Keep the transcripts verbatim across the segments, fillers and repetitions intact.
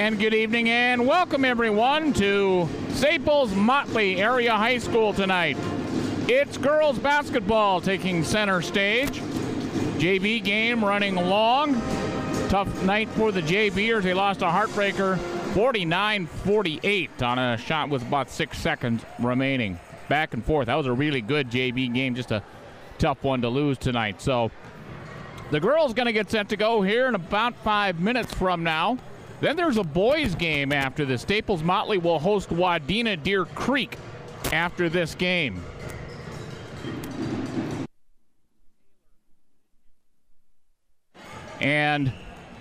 And good evening and welcome everyone to Staples Motley Area High School tonight. It's girls basketball taking center stage. J V game running long. Tough night for the J Vers. They lost a heartbreaker forty-nine forty-eight on a shot with about six seconds remaining. Back and forth. That was a really good J V game. Just a tough one to lose tonight. So the girls going to get set to go here in about five minutes from now. Then there's a boys game after this. Staples Motley will host Wadena Deer Creek after this game. And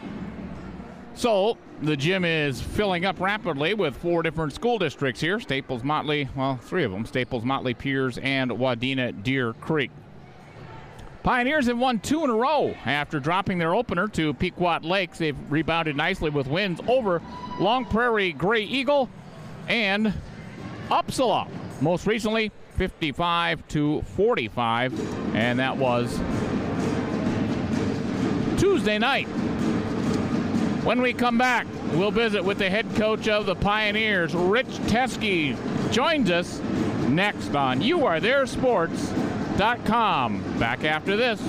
so the gym is filling up rapidly with four different school districts here. Staples Motley, well, three of them. Staples Motley, Piers, and Wadena Deer Creek. Pioneers have won two in a row after dropping their opener to Pequot Lakes. They've rebounded nicely with wins over Long Prairie Gray Eagle and Upsala. Most recently, fifty-five to forty-five, and that was Tuesday night. When we come back, we'll visit with the head coach of the Pioneers, Rich Teske, joins us next on You Are There Sports dot com. Back after this.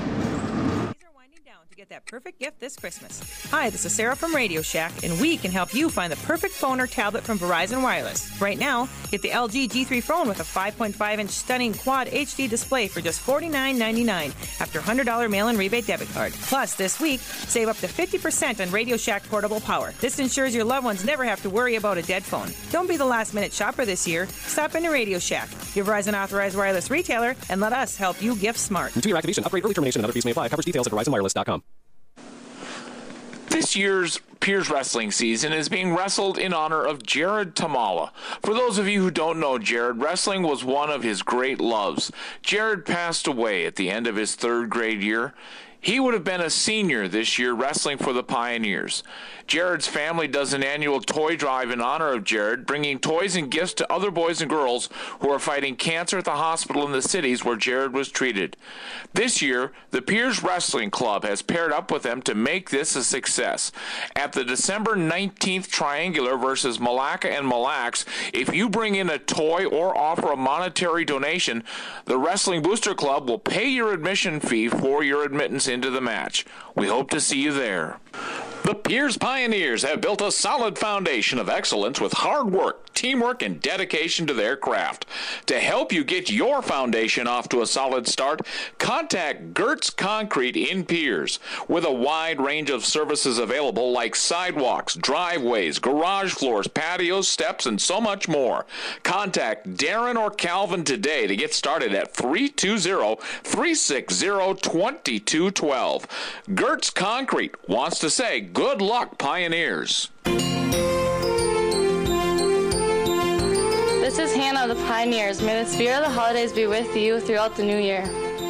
Get that perfect gift this Christmas. Hi, this is Sarah from Radio Shack, and we can help you find the perfect phone or tablet from Verizon Wireless. Right now, get the L G G three phone with a five point five inch stunning quad H D display for just forty-nine ninety-nine after one hundred dollars mail-in rebate debit card. Plus, this week, save up to fifty percent on Radio Shack portable power. This ensures your loved ones never have to worry about a dead phone. Don't be the last-minute shopper this year. Stop into Radio Shack, your Verizon authorized wireless retailer, and let us help you gift smart. Two-year activation, upgrade, early termination, and other fees may apply. Coverage details at Verizon Wireless dot com. This year's Piers Wrestling season is being wrestled in honor of Jared Tamala. For those of you who don't know Jared, wrestling was one of his great loves. Jared passed away at the end of his third grade year. He would have been a senior this year wrestling for the Pioneers. Jared's family does an annual toy drive in honor of Jared, bringing toys and gifts to other boys and girls who are fighting cancer at the hospital in the cities where Jared was treated. This year, the Piers Wrestling Club has paired up with them to make this a success. At the December nineteenth Triangular versus Malacca and Mille Lacs, if you bring in a toy or offer a monetary donation, the Wrestling Booster Club will pay your admission fee for your admittance into the match. We hope to see you there. The Piers Pioneers have built a solid foundation of excellence with hard work, teamwork, and dedication to their craft. To help you get your foundation off to a solid start, contact Gertz Concrete in Piers. With a wide range of services available like sidewalks, driveways, garage floors, patios, steps, and so much more. Contact Darren or Calvin today to get started at three two zero, three six zero, two two one two. Gertz Concrete wants to say good luck, Pioneers. This is Hannah of the Pioneers. May the spirit of the holidays be with you throughout the new year.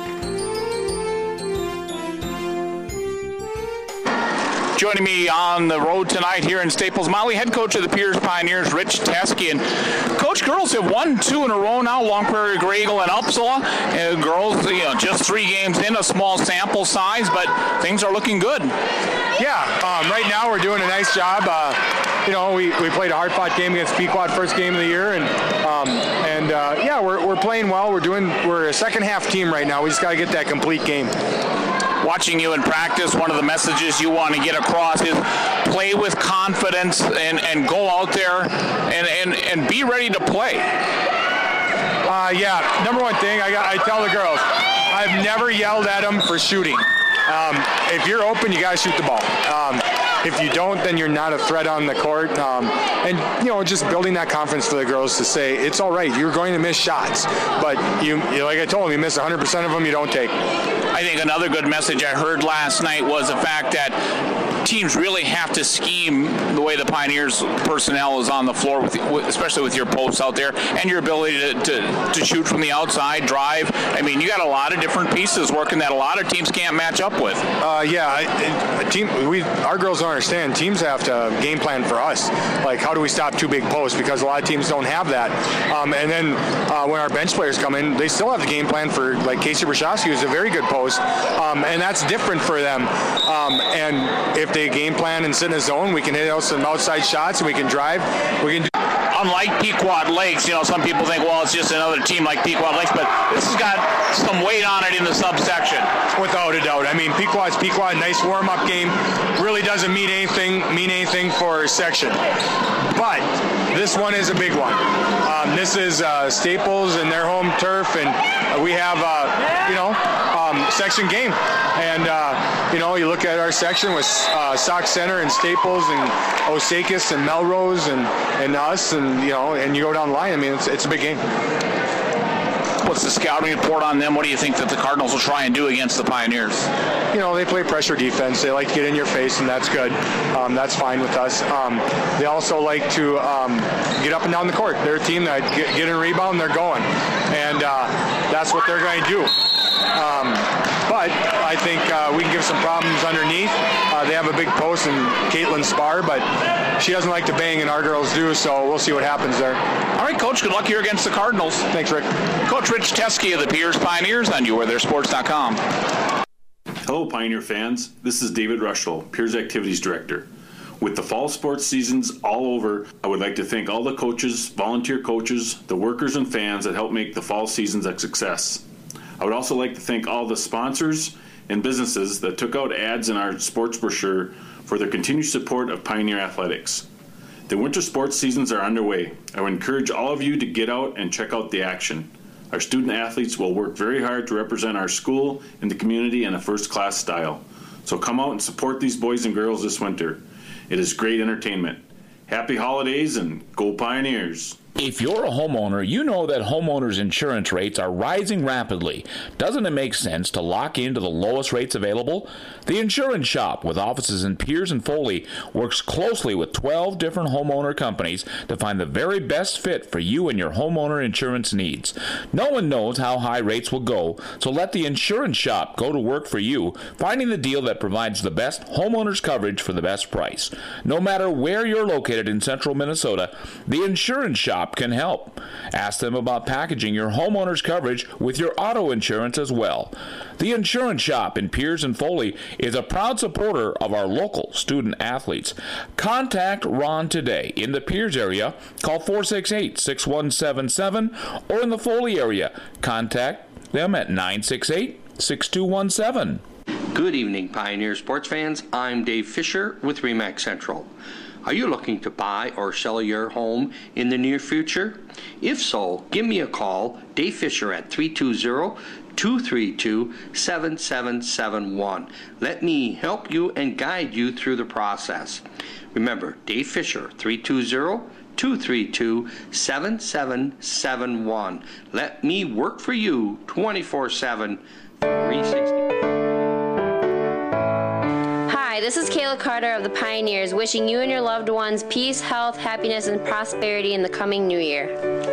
Joining me on the road tonight here in Staples Motley, head coach of the Piers Pioneers, Rich Teske. And Coach, girls have won two in a row now, Long Prairie Gray Eagle and Upsala. Uh, girls, you know, just three games in, a small sample size, but things are looking good. Yeah, um, right now we're doing a nice job. Uh, you know, we, we played a hard-fought game against Pequot, first game of the year, and um, and uh, yeah, we're we're playing well. We're doing we're a second-half team right now. We just got to get that complete game. Watching you in practice, one of the messages you want to get across is play with confidence and, and go out there and, and, and be ready to play. Uh, yeah, number one thing, I got I tell the girls, I've never yelled at them for shooting. Um, if you're open, you got to shoot the ball. Um, if you don't, then you're not a threat on the court. Um, and, you know, just building that confidence for the girls to say, it's all right, you're going to miss shots. But, you, you like I told them, you miss one hundred percent of them, you don't take. I think another good message I heard last night was the fact that teams really have to scheme the way the Pioneers personnel is on the floor, with, especially with your posts out there and your ability to, to, to shoot from the outside, drive. I mean, you got a lot of different pieces working that a lot of teams can't match up with. Uh, yeah, a team. We our girls don't understand. Teams have to game plan for us. Like, how do we stop two big posts? Because a lot of teams don't have that. Um, and then uh, when our bench players come in, they still have the game plan for, like, Casey Brashowski, who's a very good post, um, and that's different for them. Um, and if they game plan and sit in a zone, we can hit out some outside shots and we can drive. We can do. Unlike Pequot Lakes, you know, some people think, well, it's just another team like Pequot Lakes, but this has got some weight on it in the subsection. Without a doubt. I mean, Pequot's Pequot, nice warm-up game, really doesn't mean anything mean anything for section. But this one is a big one. Um, this is uh, Staples and their home turf, and uh, we have, uh, you know, um, section game. And, uh, you know, you look at our section with uh, Sauk Center and Staples and Osakis and Melrose and, and us, and, you know, and you go down the line. I mean, it's, it's a big game. What's the scouting report on them? What do you think that the Cardinals will try and do against the Pioneers? You know, they play pressure defense. They like to get in your face, and that's good. Um, that's fine with us. Um, they also like to um, get up and down the court. They're a team that get, get in rebound, they're going. And uh, that's what they're going to do. Um, but I think uh, we can give some problems underneath. Uh, they have a big post in Caitlin Spar, but she doesn't like to bang, and our girls do, so we'll see what happens there. All right, Coach, good luck here against the Cardinals. Thanks, Rick. Coach Rich Teske of the Piers Pioneers on you are there sports dot com. Hello, Pioneer fans. This is David Rushell, Piers Activities Director. With the fall sports seasons all over, I would like to thank all the coaches, volunteer coaches, the workers and fans that helped make the fall seasons a success. I would also like to thank all the sponsors and businesses that took out ads in our sports brochure for their continued support of Pioneer Athletics. The winter sports seasons are underway. I would encourage all of you to get out and check out the action. Our student athletes will work very hard to represent our school and the community in a first-class style. So come out and support these boys and girls this winter. It is great entertainment. Happy holidays and go Pioneers! If you're a homeowner, you know that homeowners' insurance rates are rising rapidly. Doesn't it make sense to lock into the lowest rates available? The Insurance Shop, with offices in Piers and Foley, works closely with twelve different homeowner companies to find the very best fit for you and your homeowner insurance needs. No one knows how high rates will go, so let the Insurance Shop go to work for you, finding the deal that provides the best homeowners coverage for the best price. No matter where you're located in central Minnesota, the Insurance Shop can help. Ask them about packaging your homeowner's coverage with your auto insurance as well. The Insurance Shop in Piers and Foley is a proud supporter of our local student athletes. Contact Ron today. In the Piers area, call four six eight, six one seven seven, or in the Foley area, contact them at nine six eight, six two one seven. Good evening, Pioneer sports fans. I'm Dave Fisher with RE/MAX Central. Are you looking to buy or sell your home in the near future? If so, give me a call, Dave Fisher, at three two zero, two three two, seven seven seven one. Let me help you and guide you through the process. Remember, Dave Fisher, three two zero, two three two, seven seven seven one. Let me work for you twenty-four seven, three sixty. Hi, this is Kayla Carter of the Pioneers, wishing you and your loved ones peace, health, happiness, and prosperity in the coming new year.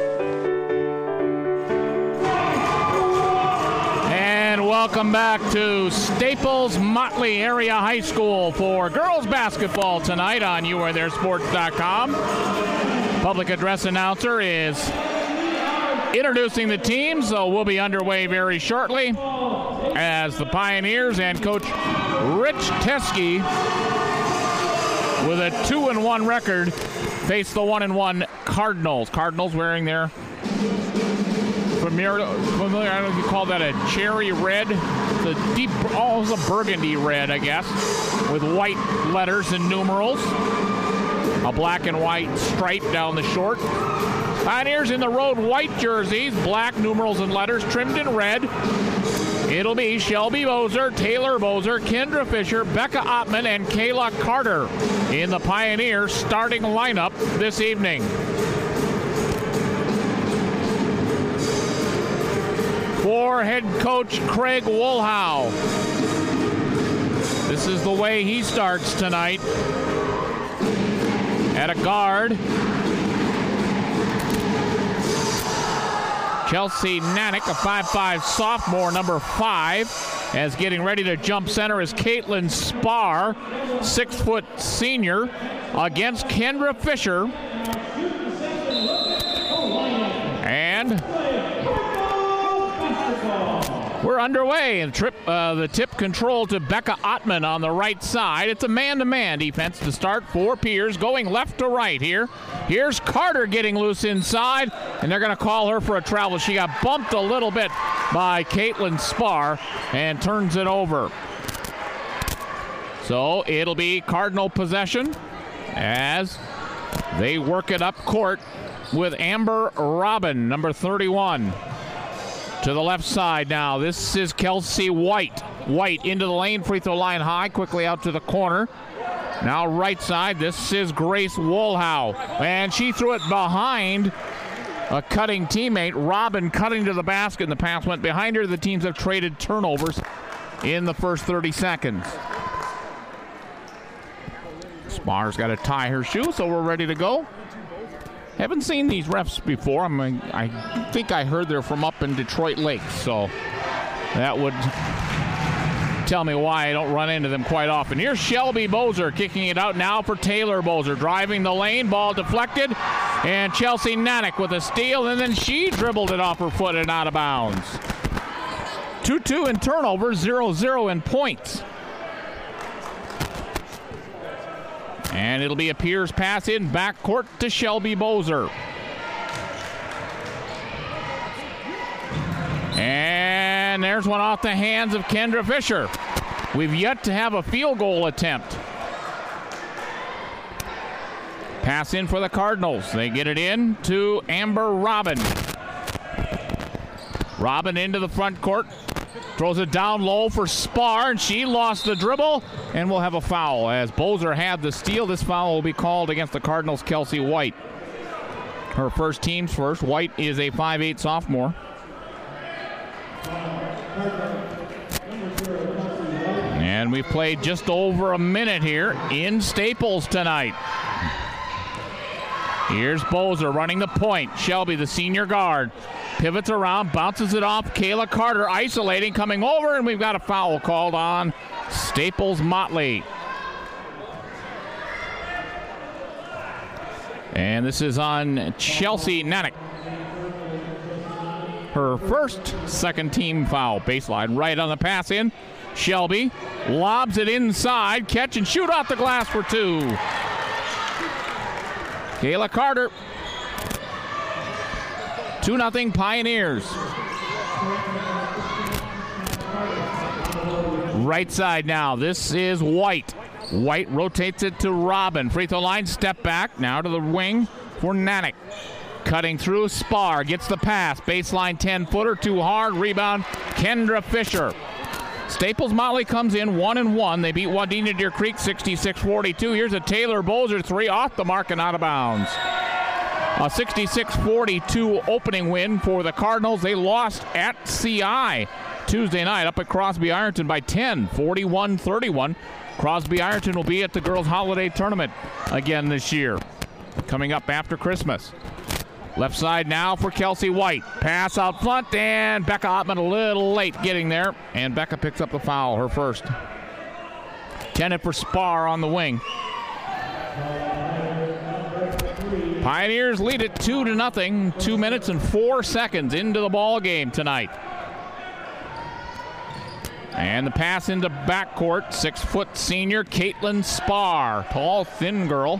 And welcome back to Staples Motley Area High School for girls basketball tonight on you are there sports dot com. Public address announcer is introducing the teams, so we'll be underway very shortly as the Pioneers and Coach Rich Teske, with a two and one record, face the one and one Cardinals. Cardinals wearing their familiar, familiar, I don't know if you call that a cherry red. It's a deep, oh, it's a burgundy red, I guess, with white letters and numerals. A black and white stripe down the short. Pioneers in the road white jerseys, black numerals and letters trimmed in red. It'll be Shelby Bozer, Taylor Bozer, Kendra Fisher, Becca Ottman, and Kayla Carter in the Pioneer starting lineup this evening. For head coach Craig Woolhow, this is the way he starts tonight. At a guard, Chelsea Nanick, a five five sophomore, number five, as getting ready to jump center is Caitlin Spar, six foot senior, against Kendra Fisher. And We're underway, and trip uh, the tip control to Becca Ottman on the right side. It's a man-to-man defense to start for Piers, going left to right here. Here's Carter getting loose inside, and they're going to call her for a travel. She got bumped a little bit by Caitlin Spar and turns it over. So it'll be Cardinal possession as they work it up court with Amber Robin, number thirty-one. To the left side now. This is Kelsey White. White into the lane, free throw line high, quickly out to the corner. Now right side, this is Grace Woolhow. And she threw it behind a cutting teammate. Robin cutting to the basket, and the pass went behind her. The teams have traded turnovers in the first thirty seconds. Spar's got to tie her shoe, so we're ready to go. Haven't seen these refs before. I mean, I think I heard they're from up in Detroit Lakes, so that would tell me why I don't run into them quite often. Here's Shelby Bozer kicking it out now for Taylor Bozer, driving the lane, ball deflected, and Chelsea Nanick with a steal, and then she dribbled it off her foot and out of bounds. two two in turnovers, zero zero in points. And it'll be a Piers pass in backcourt to Shelby Bozer. And there's one off the hands of Kendra Fisher. We've yet to have a field goal attempt. Pass in for the Cardinals. They get it in to Amber Robin. Robin into the front court. Throws it down low for Spar, and she lost the dribble, and we'll have a foul. As Bozer had the steal, this foul will be called against the Cardinals' Kelsey White. Her first team's first. White is a five eight sophomore. And we've played just over a minute here in Staples tonight. Here's Bozer running the point. Shelby, the senior guard, pivots around, bounces it off. Kayla Carter isolating, coming over, and we've got a foul called on Staples Motley. And this is on Chelsea Nanick. Her first second team foul. Baseline right on the pass in. Shelby lobs it inside. Catch and shoot off the glass for two. Kayla Carter. two nothing Pioneers. Right side now. This is White. White rotates it to Robin. Free throw line, step back. Now to the wing for Nanick. Cutting through, Spar gets the pass. Baseline ten-footer, too hard. Rebound, Kendra Fisher. Staples Motley comes in one and one. They beat Wadena Deer Creek sixty-six forty-two. Here's a Taylor Bozer three off the mark and out of bounds. A sixty-six forty-two opening win for the Cardinals. They lost at C I Tuesday night up at Crosby Ironton by ten, forty-one thirty-one. Crosby Ironton will be at the Girls Holiday Tournament again this year, coming up after Christmas. Left side now for Kelsey White. Pass out front, and Becca Ottman a little late getting there. And Becca picks up the foul, her first. Tended for Spar on the wing. Pioneers lead it two to nothing. Two minutes and four seconds into the ball game tonight. And the pass into backcourt. Six-foot senior Caitlin Spar. Tall, thin girl.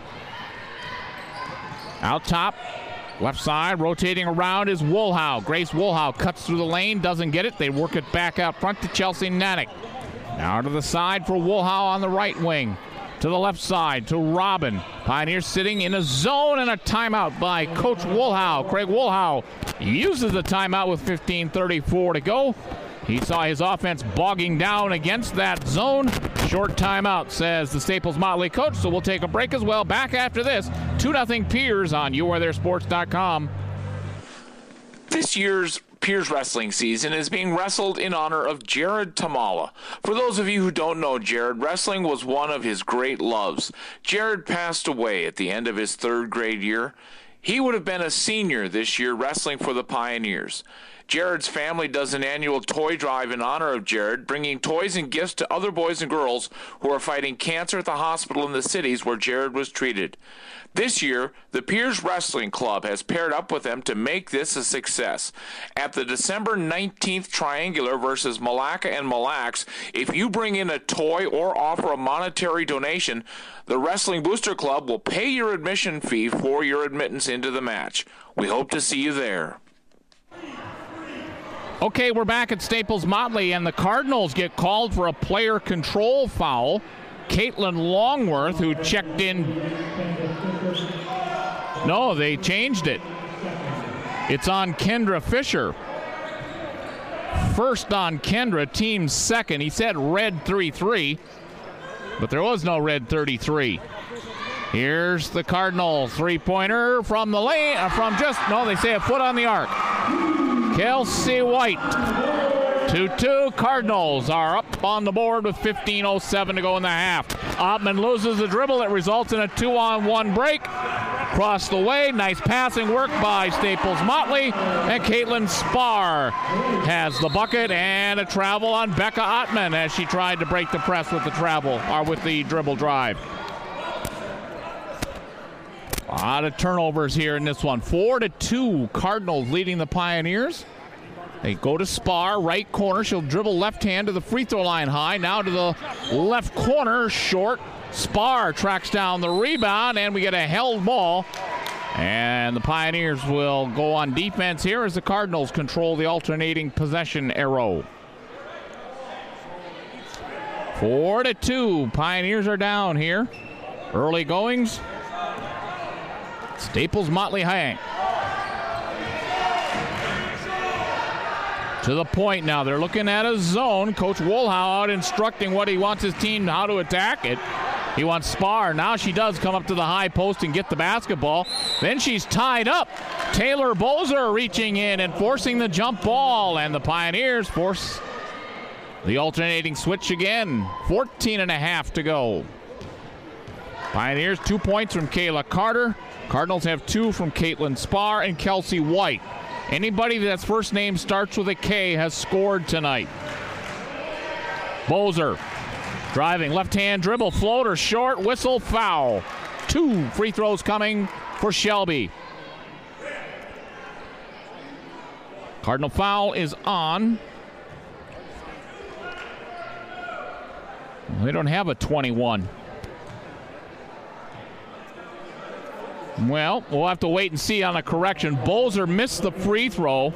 Out top. Left side, rotating around is Woolhow. Grace Woolhow cuts through the lane, doesn't get it. They work it back out front to Chelsea Nanick. Now to the side for Woolhow on the right wing. To the left side to Robin. Pioneers sitting in a zone, and a timeout by Coach Woolhow. Craig Woolhow uses the timeout with fifteen thirty-four to go. He saw his offense bogging down against that zone. Short timeout, says the Staples Motley coach, so we'll take a break as well. Back after this, two nothing Piers on you are there sports dot com. This year's Piers wrestling season is being wrestled in honor of Jared Tamala. For those of you who don't know Jared, wrestling was one of his great loves. Jared passed away at the end of his third grade year. He would have been a senior this year wrestling for the Pioneers. Jared's family does an annual toy drive in honor of Jared, bringing toys and gifts to other boys and girls who are fighting cancer at the hospital in the cities where Jared was treated. This year, the Piers Wrestling Club has paired up with them to make this a success. At the December nineteenth Triangular versus Mille Lacs and Mille Lacs, if you bring in a toy or offer a monetary donation, the Wrestling Booster Club will pay your admission fee for your admittance into the match. We hope to see you there. Okay, we're back at Staples Motley, and the Cardinals get called for a player control foul. Caitlin Longworth, who checked in. No, they changed it. It's on Kendra Fisher. First on Kendra, team second. He said red three three, but there was no red thirty-three. Here's the Cardinal three-pointer from the lane, uh, from just, no, they say a foot on the arc. Kelsey White. two two, Cardinals are up on the board with fifteen oh seven to go in the half. Ottman loses the dribble. It results in a two-on-one break. Across the way, nice passing work by Staples Motley, and Caitlin Spar has the bucket and a travel on Becca Ottman as she tried to break the press with the travel, or with the dribble drive. A lot of turnovers here in this one. Four to two, Cardinals leading the Pioneers. They go to Spar, right corner. She'll dribble left hand to the free throw line high. Now to the left corner, short. Spar tracks down the rebound, and we get a held ball. And the Pioneers will go on defense here as the Cardinals control the alternating possession arrow. Four to two, Pioneers are down here. Early goings. Staples Motley High. To the point now. They're looking at a zone. Coach Woolhow out instructing what he wants his team how to attack it. He wants Spar. Now she does come up to the high post and get the basketball. Then she's tied up. Taylor Bozer reaching in and forcing the jump ball. And the Pioneers force the alternating switch again. fourteen and a half to go. Pioneers, two points from Kayla Carter. Cardinals have two from Caitlin Spar and Kelsey White. Anybody that's first name starts with a K has scored tonight. Bozer driving, left-hand dribble, floater, short, whistle, foul. Two free throws coming for Shelby. Cardinal foul is on. They don't have a twenty-one. Well, we'll have to wait and see on a correction. Bozer missed the free throw.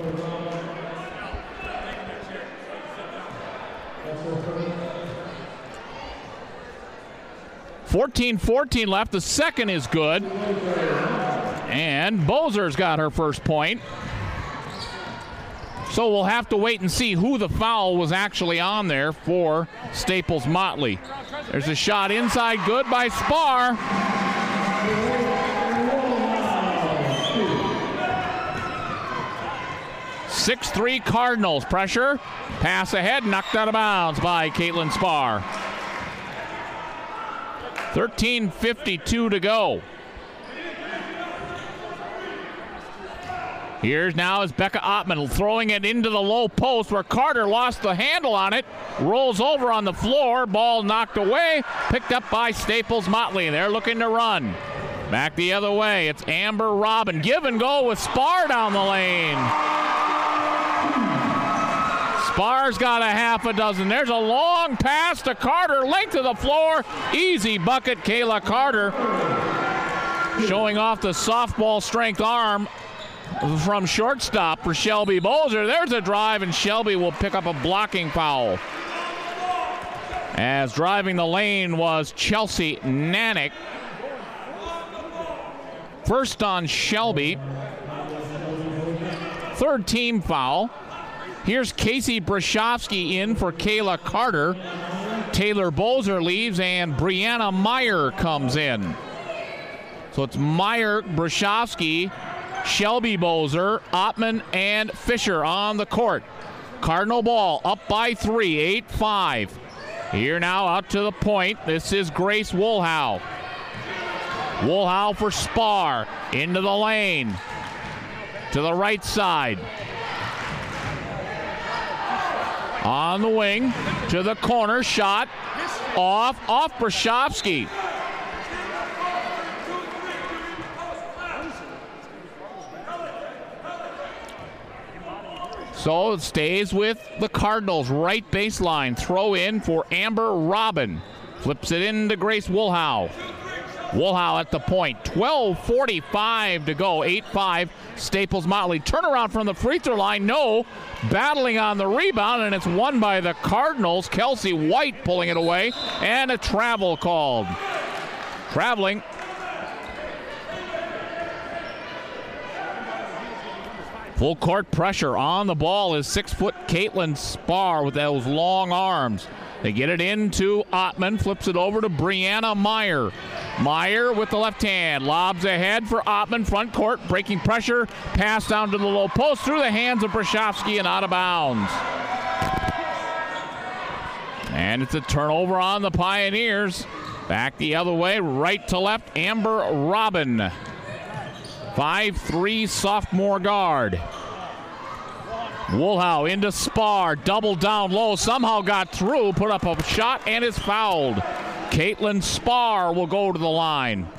fourteen fourteen left. The second is good. And Bozer's got her first point. So we'll have to wait and see who the foul was actually on there for Staples Motley. There's a shot inside, good by Spar. six three Cardinals. Pressure. Pass ahead. Knocked out of bounds by Caitlin Spar. thirteen fifty-two to go. Here's now is Becca Ottman throwing it into the low post where Carter lost the handle on it. Rolls over on the floor. Ball knocked away. Picked up by Staples Motley. They're looking to run. Back the other way. It's Amber Robin. Give and go with Spar down the lane. Spar's got a half a dozen. There's a long pass to Carter. Length of the floor. Easy bucket. Kayla Carter showing off the softball strength arm from shortstop for Shelby Bozer. There's a drive, and Shelby will pick up a blocking foul. As driving the lane was Chelsea Nanick. First on Shelby. Third team foul. Here's Casey Brashofsky in for Kayla Carter. Taylor Bozer leaves, and Brianna Meyer comes in. So it's Meyer, Brashofsky, Shelby Bozer, Ottman, and Fisher on the court. Cardinal ball up by three, eight five. Here now out to the point. This is Grace Woolhow. Woolhow for Spar. Into the lane. To the right side. On the wing to the corner, shot off, off Brashovsky. So it stays with the Cardinals, right baseline. Throw in for Amber Robin. Flips it into Grace Woolhow. Woolhow at the point. twelve forty-five to go. eight five. Staples Motley. Turnaround from the free throw line. No. Battling on the rebound, and it's won by the Cardinals. Kelsey White pulling it away, and a travel called. Traveling. Full court pressure on the ball is six-foot Caitlin Spar with those long arms. They get it into Ottman, flips it over to Brianna Meyer. Meyer with the left hand, lobs ahead for Ottman, front court, breaking pressure, pass down to the low post through the hands of Brashovsky and out of bounds. And it's a turnover on the Pioneers. Back the other way, right to left, Amber Robin. five three sophomore guard. Woolhow into Spar, double down low, somehow got through, put up a shot and is fouled. Caitlin Spar will go to the line.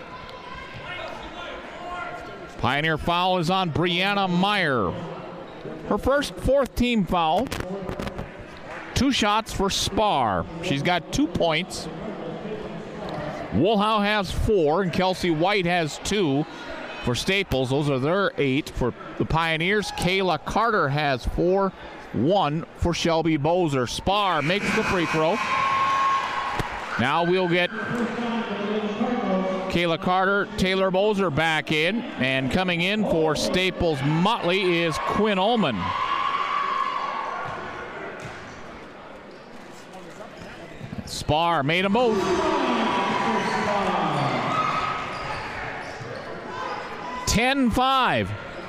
Pioneer foul is on Brianna Meyer. Her first fourth team foul. Two shots for Spar. She's got two points. Woolhow has four and Kelsey White has two. For Staples, those are their eight. For the Pioneers, Kayla Carter has four. One for Shelby Bozer. Spar makes the free throw. Now we'll get Kayla Carter, Taylor Bozer back in. And coming in for Staples Motley is Quinn Ullman. Spar made a move. ten five.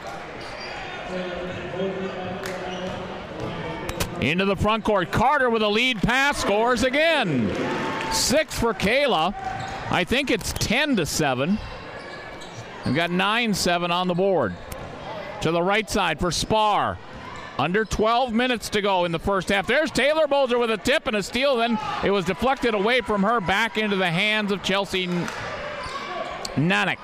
Into the front court. Carter with a lead pass, scores again. Six for Kayla. I think it's ten to seven. We've got nine seven on the board. To the right side for Spar. Under twelve minutes to go in the first half. There's Taylor Bozer with a tip and a steal. Then it was deflected away from her back into the hands of Chelsea Nanak.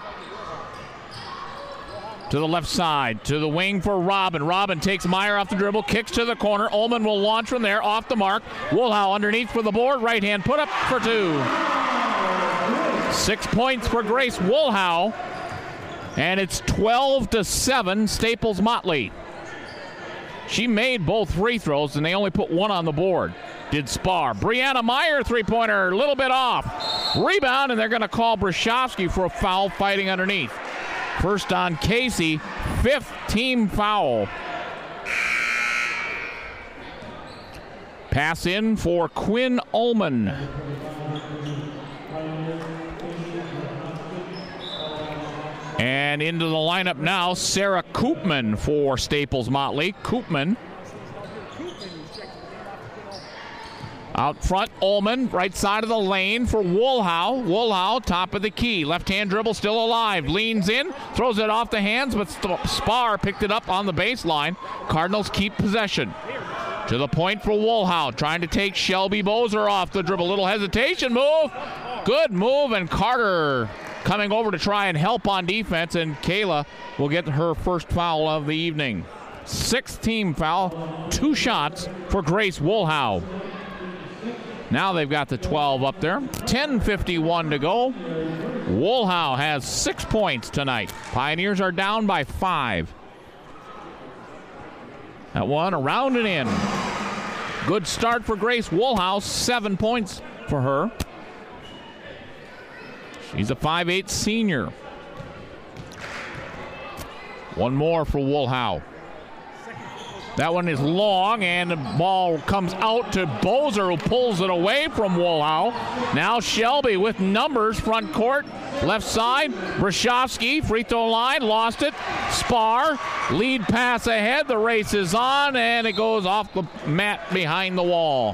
To the left side, to the wing for Robin. Robin takes Meyer off the dribble, kicks to the corner. Ullman will launch from there, off the mark. Woolhow underneath for the board, right hand put up for two. Six points for Grace Woolhow, and it's twelve to seven, Staples Motley. She made both free throws, and they only put one on the board. Did Spar. Brianna Meyer, three-pointer, a little bit off. Rebound, and they're going to call Brashovsky for a foul fighting underneath. First on Casey, fifth team foul. Pass in for Quinn Ullman. And into the lineup now, Sarah Koopman for Staples Motley. Koopman. Out front, Ullman, right side of the lane for Woolhow. Woolhow, top of the key. Left-hand dribble still alive. Leans in, throws it off the hands, but Spar picked it up on the baseline. Cardinals keep possession. To the point for Woolhow, trying to take Shelby Bozer off the dribble. Little hesitation move. Good move, and Carter coming over to try and help on defense, and Kayla will get her first foul of the evening. Sixth team foul, two shots for Grace Woolhow. Now they've got the twelve up there. ten fifty-one to go. Woolhow has six points tonight. Pioneers are down by five. That one around and in. Good start for Grace Woolhow. Seven points for her. She's a five eight senior. One more for Woolhow. That one is long, and the ball comes out to Bozer, who pulls it away from Woolhow. Now Shelby with numbers, front court, left side. Brashovsky, free throw line, lost it. Spar, lead pass ahead. The race is on, and it goes off the mat behind the wall.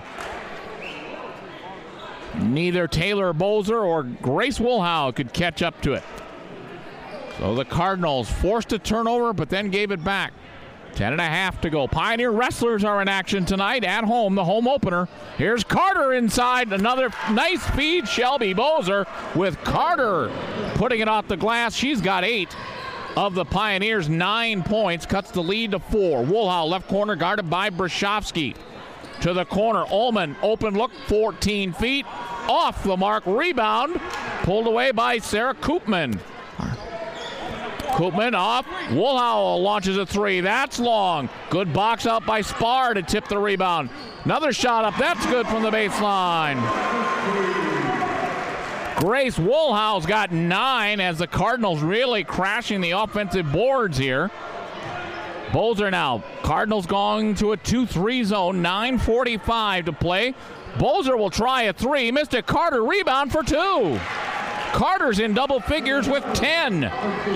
Neither Taylor Bozer or Grace Woolhow could catch up to it. So the Cardinals forced a turnover, but then gave it back. Ten and a half to go. Pioneer Wrestlers are in action tonight at home, the home opener. Here's Carter inside. Another nice feed. Shelby Bozer with Carter putting it off the glass. She's got eight of the Pioneers. Nine points. Cuts the lead to four. Woolhow left corner guarded by Brashofsky. To the corner. Ullman open look. fourteen feet. Off the mark. Rebound. Pulled away by Sarah Koopman. Koopman off. Woolhow launches a three. That's long. Good box out by Spar to tip the rebound. Another shot up. That's good from the baseline. Grace Woolhow's got nine as the Cardinals really crashing the offensive boards here. Bozer now. Cardinals going to a two three zone. nine forty-five to play. Bozer will try a three. Missed it. Carter rebound for two. Carter's in double figures with ten.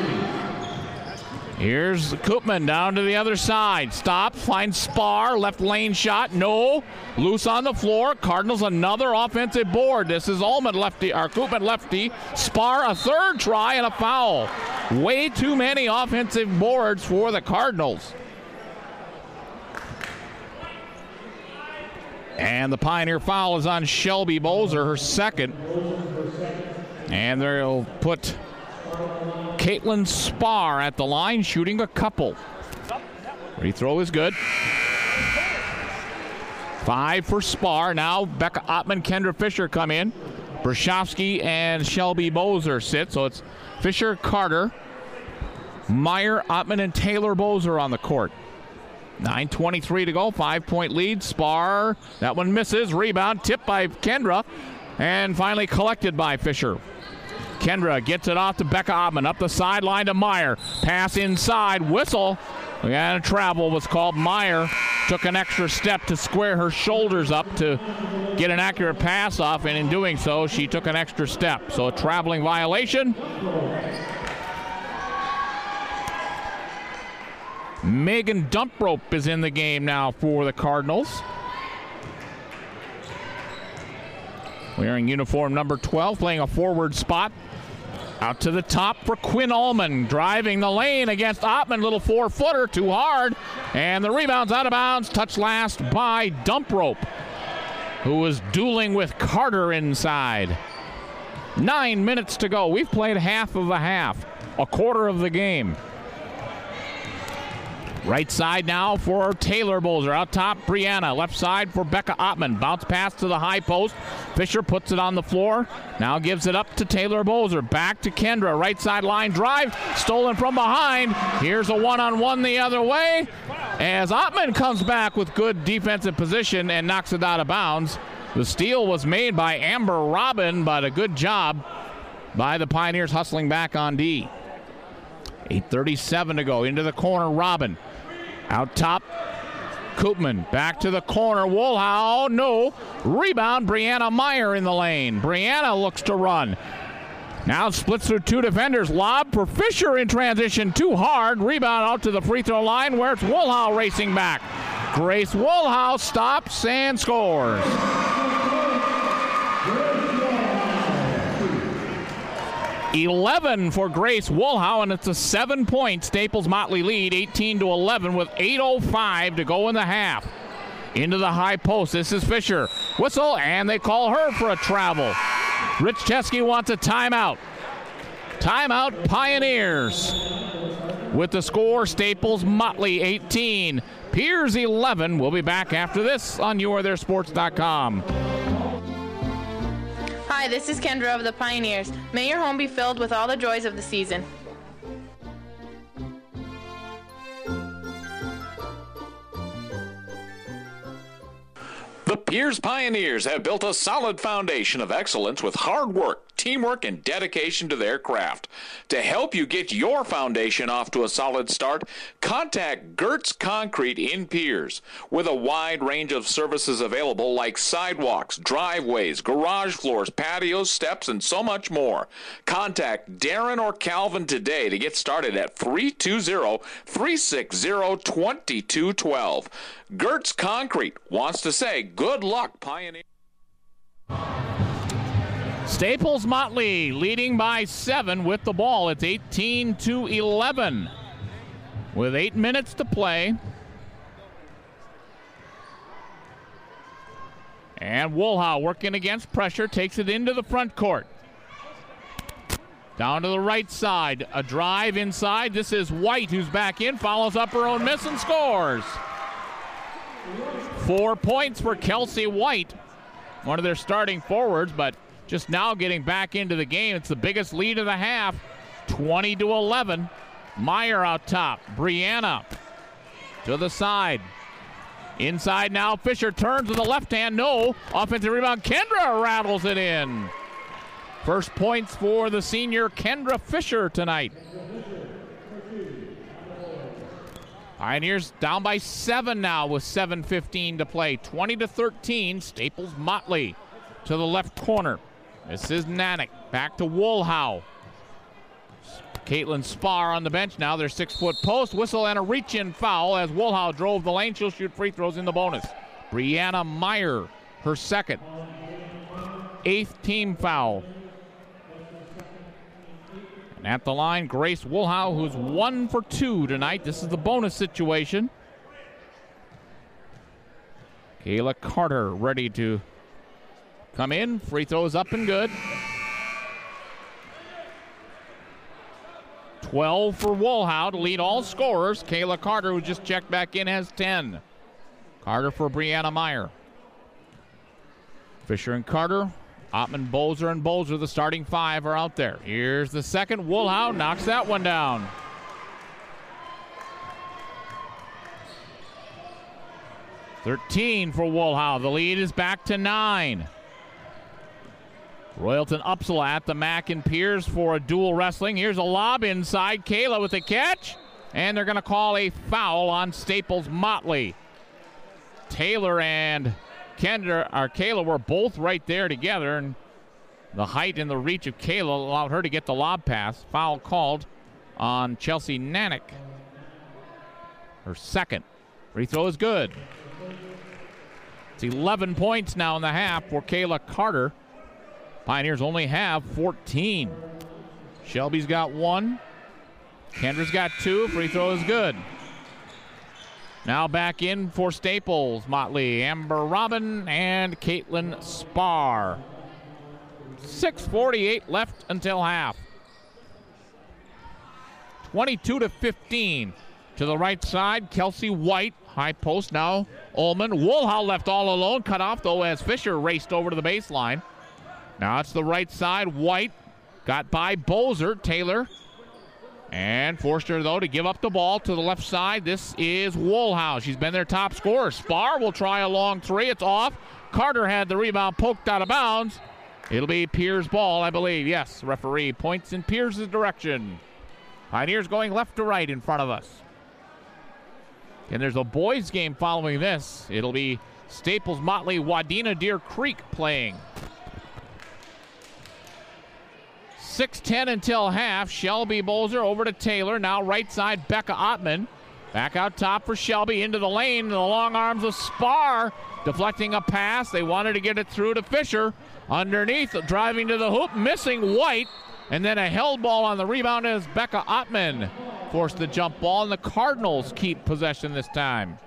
Here's Koopman down to the other side. Stops, finds Spar, left lane shot, no. Loose on the floor. Cardinals another offensive board. This is Ullman lefty, or Koopman lefty. Spar a third try and a foul. Way too many offensive boards for the Cardinals. And the Pioneer foul is on Shelby Bozer, her second. And they'll put Caitlin Spar at the line, shooting a couple. Free throw is good. Five for Spar. Now Becca Ottman, Kendra Fisher come in. Brashofsky and Shelby Bozer sit. So it's Fisher, Carter, Meyer, Ottman, and Taylor Bozer on the court. nine twenty-three to go. Five-point lead. Spar. That one misses. Rebound. Tipped by Kendra. And finally collected by Fisher. Kendra gets it off to Becca Ottman. Up the sideline to Meyer. Pass inside. Whistle. And a travel was called. Meyer took an extra step to square her shoulders up to get an accurate pass off. And in doing so, she took an extra step. So a traveling violation. Megan Dumprope is in the game now for the Cardinals. Wearing uniform number twelve, playing a forward spot. Out to the top for Quinn Ullman, driving the lane against Ottman. Little four-footer, too hard. And the rebound's out of bounds. Touched last by Dumprope, who was dueling with Carter inside. Nine minutes to go. We've played half of a half, a quarter of the game. Right side now for Taylor Bozer. Out top, Brianna. Left side for Becca Ottman. Bounce pass to the high post. Fisher puts it on the floor. Now gives it up to Taylor Bozer. Back to Kendra. Right side line drive. Stolen from behind. Here's a one-on-one the other way. As Ottman comes back with good defensive position and knocks it out of bounds. The steal was made by Amber Robin, but a good job by the Pioneers hustling back on D. eight thirty-seven to go. Into the corner, Robin. Out top, Koopman. Back to the corner, Woolhow. No. Rebound, Brianna Meyer in the lane. Brianna looks to run. Now splits through two defenders. Lob for Fisher in transition. Too hard. Rebound out to the free throw line where it's Woolhow racing back. Grace Woolhow stops and scores. eleven for Grace Woolhow, and it's a seven-point Staples Motley lead, eighteen to eleven, with eight oh five to go in the half. Into the high post. This is Fisher. Whistle, and they call her for a travel. Rich Chesky wants a timeout. Timeout, Pioneers. With the score, Staples Motley eighteen, Piers eleven. We'll be back after this on you are there sports dot com. Hi, this is Kendra of the Pioneers. May your home be filled with all the joys of the season. The Piers Pioneers have built a solid foundation of excellence with hard work, teamwork, and dedication to their craft. To help you get your foundation off to a solid start, contact Gertz Concrete in Piers. With a wide range of services available like sidewalks, driveways, garage floors, patios, steps, and so much more. Contact Darren or Calvin today to get started at three two zero, three six zero, two two one two. Gertz Concrete wants to say good luck, Pioneer. Staples Motley leading by seven with the ball. It's eighteen to eleven. with eight minutes to play. And Woolhouse working against pressure, takes it into the front court. Down to the right side, a drive inside. This is White, who's back in, follows up her own miss and scores. Four points for Kelsey White, one of their starting forwards, but just now getting back into the game. It's the biggest lead of the half, twenty to eleven. Meyer out top, Brianna to the side. Inside now, Fisher turns to the left hand, no. Offensive rebound, Kendra rattles it in. First points for the senior Kendra Fisher tonight. Pioneers down by seven now with seven fifteen to play. twenty to thirteen, Staples Motley to the left corner. This is Nanick, back to Woolhouse. Caitlin Spar on the bench now. Their six-foot post. Whistle and a reach-in foul as Woolhouse drove the lane. She'll shoot free throws in the bonus. Brianna Meyer, her second. Eighth team foul. And at the line, Grace Woolhouse, who's one for two tonight. This is the bonus situation. Kayla Carter ready to come in. Free throws up and good. twelve for Woolhouse to lead all scorers. Kayla Carter, who just checked back in, has ten. Carter for Brianna Meyer. Fisher and Carter. Ottman, Bozer, and Bozer, the starting five, are out there. Here's the second. Woolhouse knocks that one down. thirteen for Woolhouse. The lead is back to nine. Royalton Upsala at the Mac and Piers for a dual wrestling. Here's a lob inside. Kayla with the catch. And they're going to call a foul on Staples Motley. Taylor and Kendra, or Kayla were both right there together. And the height and the reach of Kayla allowed her to get the lob pass. Foul called on Chelsea Nanick. Her second. Free throw is good. It's eleven points now in the half for Kayla Carter. Pioneers only have fourteen. Shelby's got one. Kendra's got two. Free throw is good. Now back in for Staples Motley, Amber Robin and Caitlin Spar. six forty-eight left until half. twenty-two to fifteen. To the right side, Kelsey White, high post now. Ullman. Woolhouse left all alone, cut off though as Fisher raced over to the baseline. Now it's the right side. White got by Bozer. Taylor. And forced her, though, to give up the ball to the left side. This is Woolhouse. She's been their top scorer. Spar will try a long three. It's off. Carter had the rebound poked out of bounds. It'll be Piers' ball, I believe. Yes, referee points in Piers' direction. Pioneers going left to right in front of us. And there's a boys' game following this. It'll be Staples Motley, Wadena Deer Creek playing. six ten until half. Shelby Bozer over to Taylor. Now right side, Becca Ottman. Back out top for Shelby. Into the lane. In the long arms of Spar. Deflecting a pass. They wanted to get it through to Fisher. Underneath, driving to the hoop. Missing White. And then a held ball on the rebound as Becca Ottman forced the jump ball. And the Cardinals keep possession this time.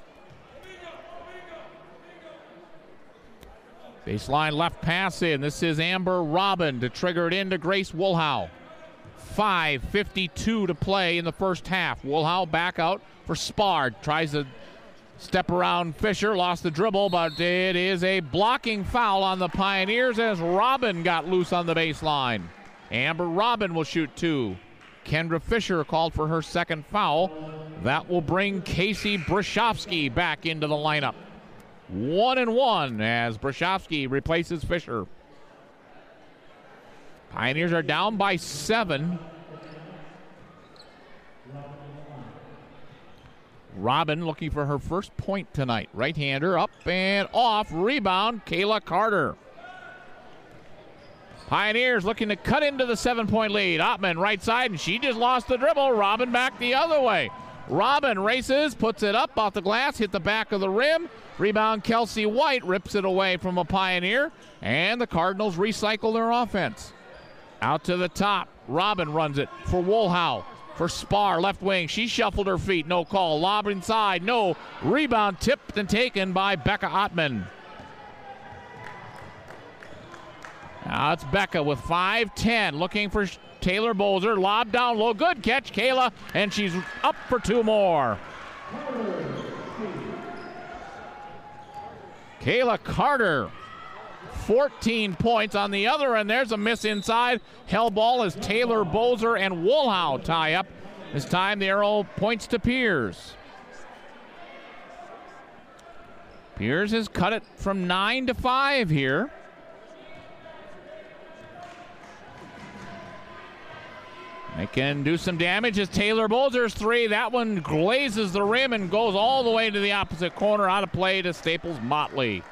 Baseline left pass in. This is Amber Robin to trigger it into Grace Woolhouse. five fifty-two to play in the first half. Woolhouse back out for Spar. Tries to step around Fisher. Lost the dribble, but it is a blocking foul on the Pioneers as Robin got loose on the baseline. Amber Robin will shoot two. Kendra Fisher called for her second foul. That will bring Casey Brashofsky back into the lineup. One and one as Brashofsky replaces Fisher. Pioneers are down by seven. Robin looking for her first point tonight. Right-hander up and off. Rebound, Kayla Carter. Pioneers looking to cut into the seven-point lead. Ottman right side, and she just lost the dribble. Robin back the other way. Robin races, puts it up off the glass, hit the back of the rim. Rebound, Kelsey White rips it away from a Pioneer, and the Cardinals recycle their offense. Out to the top, Robin runs it for Woolhouse. for Spar, left wing. She shuffled her feet. No call. Lob inside. No. Rebound tipped and taken by Becca Ottman. Now it's Becca with five ten, looking for Taylor Bozer. Lob down low. Good catch, Kayla, and she's up for two more. Kayla Carter, fourteen points. On the other end, there's a miss inside. Hell ball as Taylor Bozer and Woolhow tie up. This time the arrow points to Piers. Piers has cut it from nine to five here. They can do some damage as Taylor Bozer's three. That one glazes the rim and goes all the way to the opposite corner. Out of play to Staples Motley.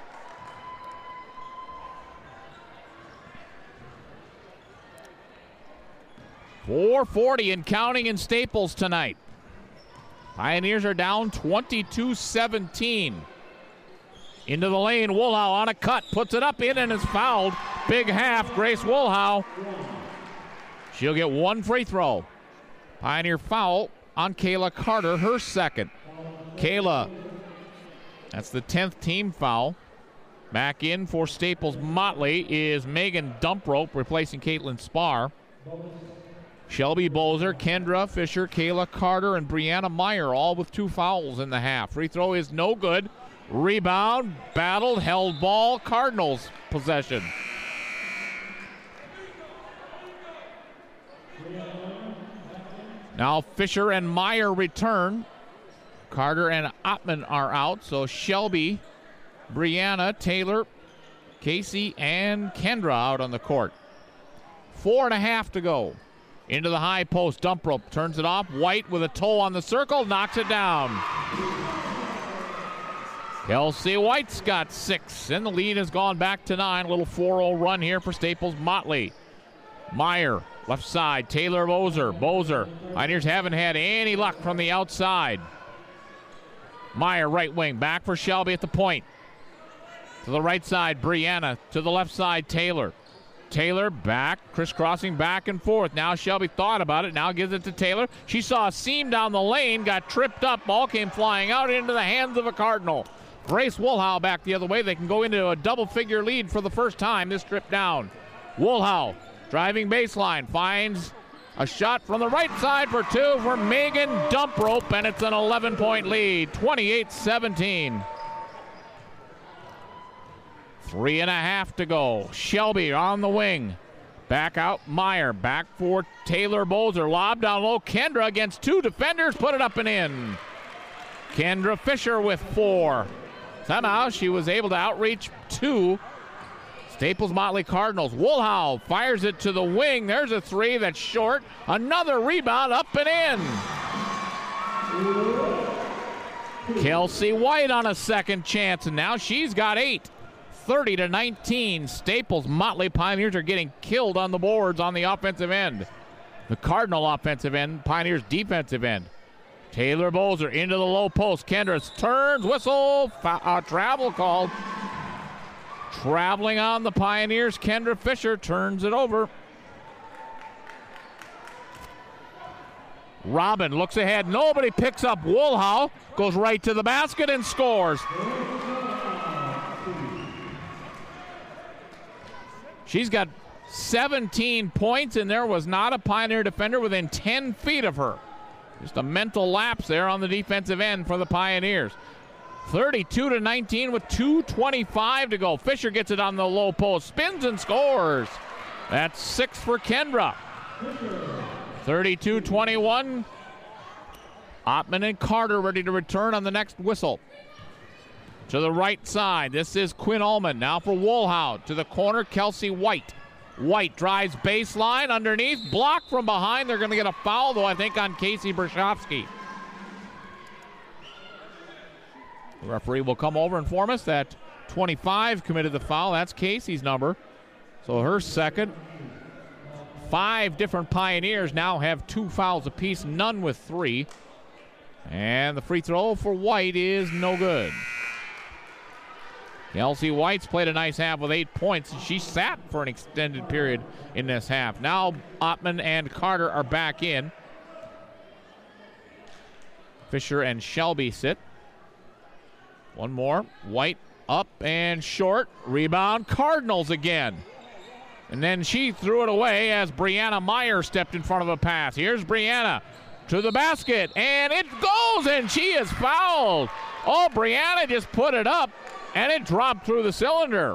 four forty and counting in Staples tonight. Pioneers are down twenty-two seventeen. Into the lane, Woolhow on a cut, puts it up in and is fouled. Big half, Grace Woolhow. She'll get one free throw. Pioneer foul on Kayla Carter, her second. Kayla, that's the tenth team foul. Back in for Staples Motley is Megan Dumprope, replacing Caitlin Spar. Shelby Bozer, Kendra Fisher, Kayla Carter, and Brianna Meyer, all with two fouls in the half. Free throw is no good. Rebound, battled, held ball, Cardinals possession. Now Fisher and Meyer return. Carter and Ottman are out, so Shelby, Brianna, Taylor, Casey, and Kendra out on the court. Four and a half to go. Into the high post, Dumprope turns it off. White with a toe on the circle, knocks it down. Kelsey White's got six, and the lead has gone back to nine. A little four oh run here for Staples Motley. Meyer, left side, Taylor Bozer. Bozer, Pioneers haven't had any luck from the outside. Meyer, right wing, back for Shelby at the point. To the right side, Brianna. To the left side, Taylor. Taylor back, crisscrossing back and forth. Now Shelby thought about it, now gives it to Taylor. She saw a seam down the lane, got tripped up, ball came flying out into the hands of a Cardinal. Grace Woolhow back the other way. They can go into a double-figure lead for the first time this trip down. Woolhow, driving baseline, finds a shot from the right side for two for Megan Dumprope, and it's an eleven-point lead, twenty-eight seventeen. Three and a half to go. Shelby on the wing. Back out Meyer. Back for Taylor Bozer. Lob down low. Kendra against two defenders. Put it up and in. Kendra Fisher with four. Somehow she was able to outreach two. Staples Motley Cardinals. Woolhow fires it to the wing. There's a three that's short. Another rebound up and in. Kelsey White on a second chance, and now she's got eight. thirty to nineteen. Staples Motley Pioneers are getting killed on the boards on the offensive end. The Cardinal offensive end, Pioneers defensive end. Taylor Bozer into the low post. Kendra turns, whistle, uh, travel called. Traveling on the Pioneers, Kendra Fisher turns it over. Robin looks ahead. Nobody picks up Woolhow. Goes right to the basket and scores. She's got seventeen points, and there was not a Pioneer defender within ten feet of her. Just a mental lapse there on the defensive end for the Pioneers. thirty-two to nineteen with two twenty-five to go. Fisher gets it on the low post, spins and scores. That's six for Kendra. thirty-two twenty-one. Ottman and Carter ready to return on the next whistle. To the right side, this is Quinn Ullman. Now for Woolhow. To the corner, Kelsey White. White drives baseline underneath. Blocked from behind. They're going to get a foul, though, I think, on Casey Brashofsky. The referee will come over and inform us that twenty-five committed the foul. That's Casey's number. So her second. Five different Pioneers now have two fouls apiece, none with three. And the free throw for White is no good. Kelsey White's played a nice half with eight points. She sat for an extended period in this half. Now Ottman and Carter are back in. Fisher and Shelby sit. One more. White up and short. Rebound. Cardinals again. And then she threw it away as Brianna Meyer stepped in front of a pass. Here's Brianna to the basket. And it goes, and she is fouled. Oh, Brianna just put it up, and it dropped through the cylinder.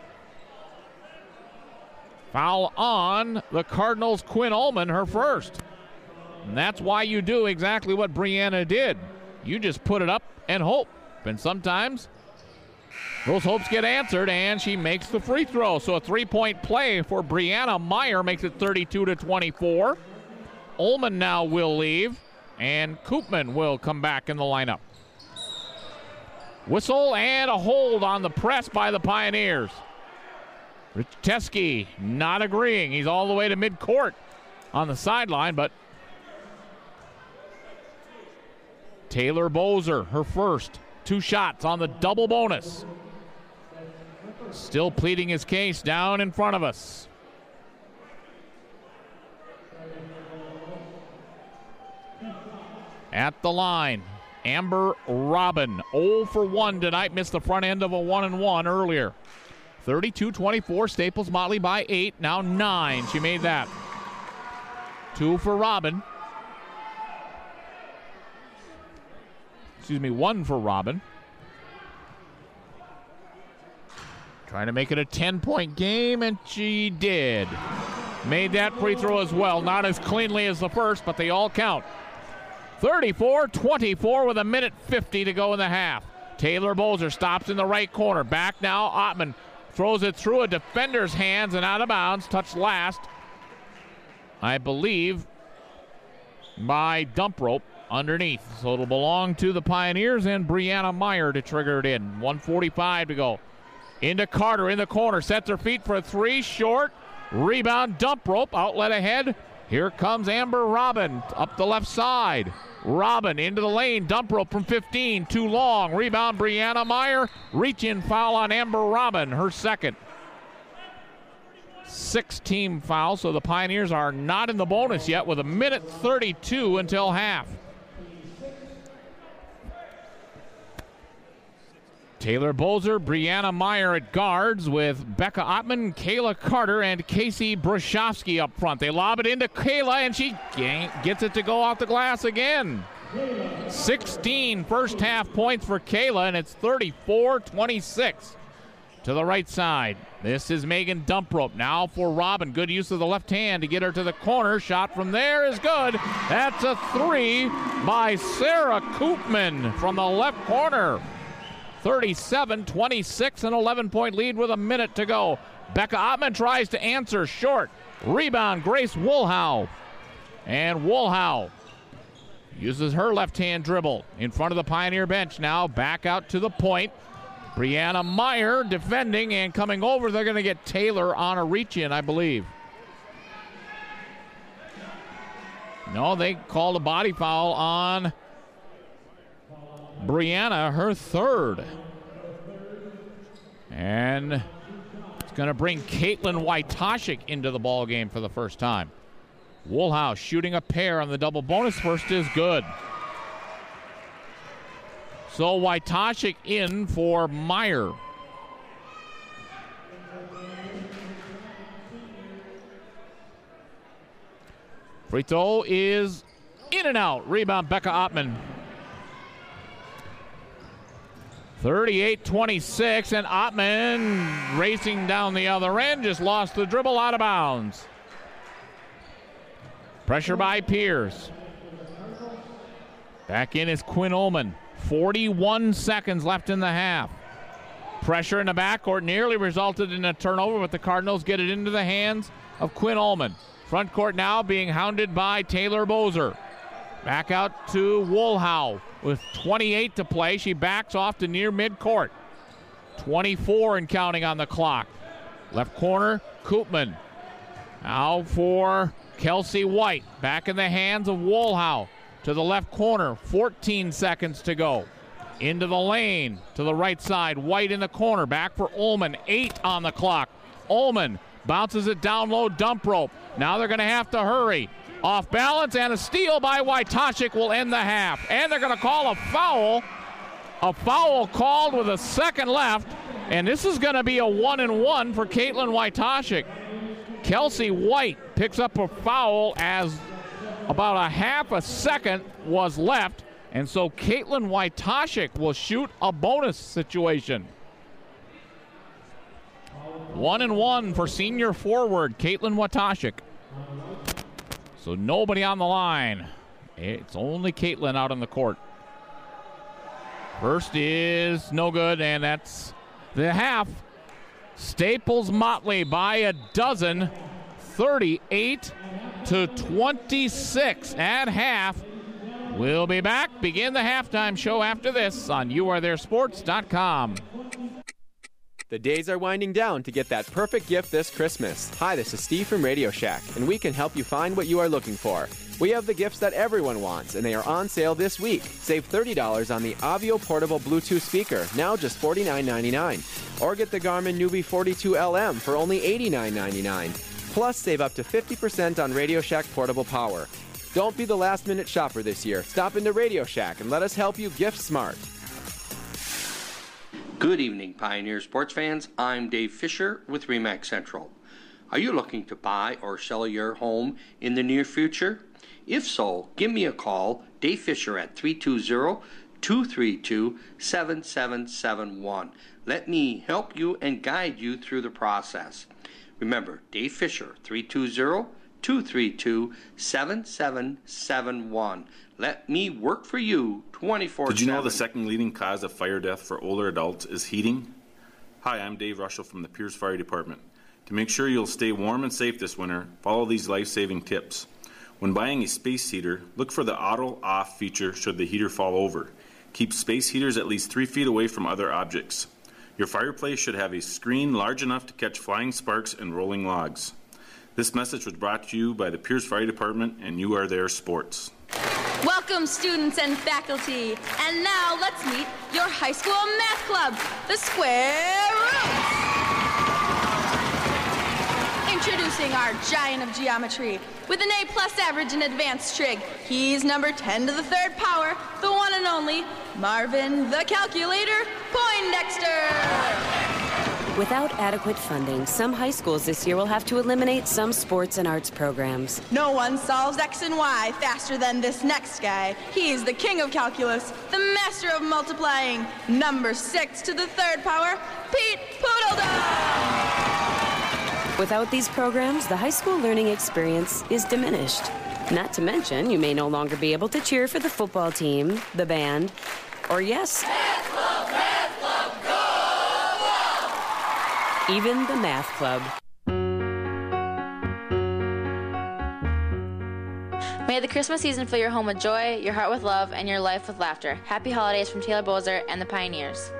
Foul on the Cardinals' Quinn Ullman, her first. And that's why you do exactly what Brianna did. You just put it up and hope. And sometimes those hopes get answered, and she makes the free throw. So a three-point play for Brianna Meyer makes it thirty-two to twenty-four. Ullman now will leave, and Koopman will come back in the lineup. Whistle and a hold on the press by the Pioneers. Rich Teske not agreeing. He's all the way to midcourt on the sideline, but Taylor Bozer, her first. Two shots on the double bonus. Still pleading his case down in front of us. At the line, Amber Robin, oh for one tonight, missed the front end of a one and one earlier. thirty-two twenty-four, Staples Motley by eight, now nine. She made that. Two for Robin. Excuse me, one for Robin. Trying to make it a ten-point game, and she did. Made that free throw as well. Not as cleanly as the first, but they all count. thirty-four twenty-four with a minute fifty to go in the half. Taylor Bozer stops in the right corner. Back now, Ottman throws it through a defender's hands and out of bounds. Touched last, I believe, by Dump Rope underneath. So it'll belong to the Pioneers and Brianna Meyer to trigger it in. one forty-five to go. Into Carter in the corner. Sets her feet for a three. Short. Rebound. Dump Rope. Outlet ahead. Here comes Amber Robin up the left side. Robin into the lane. Dump Rope from fifteen. Too long. Rebound Brianna Meyer. Reach-in foul on Amber Robin. Her second. Six-team foul. So the Pioneers are not in the bonus yet with a minute thirty-two until half. Taylor Bozer, Brianna Meyer at guards with Becca Ottman, Kayla Carter, and Casey Bruszowski up front. They lob it into Kayla, and she gets it to go off the glass again. sixteen first half points for Kayla, and it's thirty-four twenty-six to the right side. This is Megan Dump Rope. Now for Robin. Good use of the left hand to get her to the corner. Shot from there is good. That's a three by Sarah Koopman from the left corner. thirty-seven twenty-six, an eleven-point lead with a minute to go. Becca Ottman tries to answer short. Rebound, Grace Woolhow. And Woolhow uses her left-hand dribble in front of the Pioneer bench now. Back out to the point. Brianna Meyer defending and coming over. They're going to get Taylor on a reach-in, I believe. No, they called a body foul on Brianna, her third. And it's going to bring Caitlin Wojtaszek into the ball game for the first time. Woolhouse shooting a pair on the double bonus. First is good. So Wojtaszek in for Meyer. Free throw is in and out. Rebound, Becca Ottman. thirty-eight twenty-six, and Ottman racing down the other end, just lost the dribble out of bounds. Pressure by Pierce. Back in is Quinn Ullman. forty-one seconds left in the half. Pressure in the backcourt nearly resulted in a turnover, but the Cardinals get it into the hands of Quinn Ullman. Front court now being hounded by Taylor Bozer. Back out to Woolhow with twenty-eight to play. She backs off to near midcourt. twenty-four and counting on the clock. Left corner, Koopman. Now for Kelsey White. Back in the hands of Woolhow. To the left corner, fourteen seconds to go. Into the lane, to the right side. White in the corner, back for Ullman. Eight on the clock. Ullman bounces it down low, Dump Rope. Now they're going to have to hurry. Off balance, and a steal by Wojtaszek will end the half. And they're going to call a foul. A foul called with a second left. And this is going to be a one and one for Caitlin Wojtaszek. Kelsey White picks up a foul as about a half a second was left. And so Caitlin Wojtaszek will shoot a bonus situation. One and one for senior forward Caitlin Wojtaszek. So nobody on the line. It's only Caitlin out on the court. First is no good, and that's the half. Staples Motley by a dozen, thirty-eight to twenty-six at half. We'll be back. Begin the halftime show after this on you are there sports dot com. The days are winding down to get that perfect gift this Christmas. Hi, this is Steve from Radio Shack, and we can help you find what you are looking for. We have the gifts that everyone wants, and they are on sale this week. Save thirty dollars on the Avio Portable Bluetooth speaker, now just forty-nine ninety-nine. Or get the Garmin Nubie forty-two L M for only eighty-nine ninety-nine. Plus, save up to fifty percent on Radio Shack portable power. Don't be the last-minute shopper this year. Stop into Radio Shack and let us help you gift smart. Good evening, Pioneer sports fans. I'm Dave Fisher with Remax Central. Are you looking to buy or sell your home in the near future? If so, give me a call, Dave Fisher, at three two zero, two three two, seven seven seven one. Let me help you and guide you through the process. Remember, Dave Fisher, three two zero, two three two, seven seven seven one. Let me work for you twenty-four seven. Did you know the second leading cause of fire death for older adults is heating? Hi, I'm Dave Russell from the Pierce Fire Department. To make sure you'll stay warm and safe this winter, follow these life-saving tips. When buying a space heater, look for the auto off feature should the heater fall over. Keep space heaters at least three feet away from other objects. Your fireplace should have a screen large enough to catch flying sparks and rolling logs. This message was brought to you by the Pierce Fire Department and You Are There Sports. Welcome, students and faculty. And now let's meet your high school math club, the Square Roots. Introducing our giant of geometry. With an A plus average in advanced trig, he's number ten to the third power, the one and only Marvin the Calculator Poindexter. Without adequate funding, some high schools this year will have to eliminate some sports and arts programs. No one solves X and Y faster than this next guy. He's the king of calculus, the master of multiplying, number six to the third power, Pete Poodledum. Without these programs, the high school learning experience is diminished. Not to mention, you may no longer be able to cheer for the football team, the band, or yes, Math Club, Math Club, go! even the math club. May the Christmas season fill your home with joy, your heart with love, and your life with laughter. Happy holidays from Taylor Bozer and the Pioneers.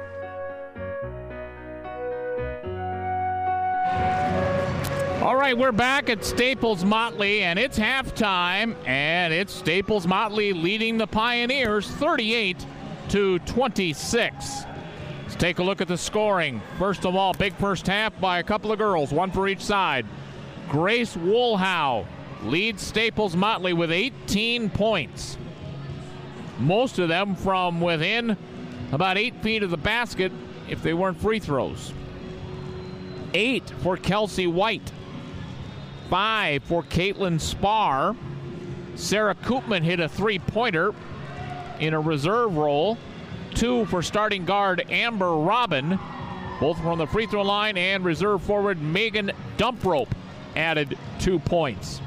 All right, we're back at Staples Motley, and it's halftime, and it's Staples Motley leading the Pioneers thirty-eight to twenty-six. Let's take a look at the scoring. First of all, big first half by a couple of girls, one for each side. Grace Woolhow leads Staples Motley with eighteen points. Most of them from within about eight feet of the basket if they weren't free throws. Eight for Kelsey White. Five for Caitlin Spar. Sarah Koopman hit a three-pointer in a reserve role. Two for starting guard Amber Robin, both from the free throw line, and reserve forward Megan Dumprope added two points.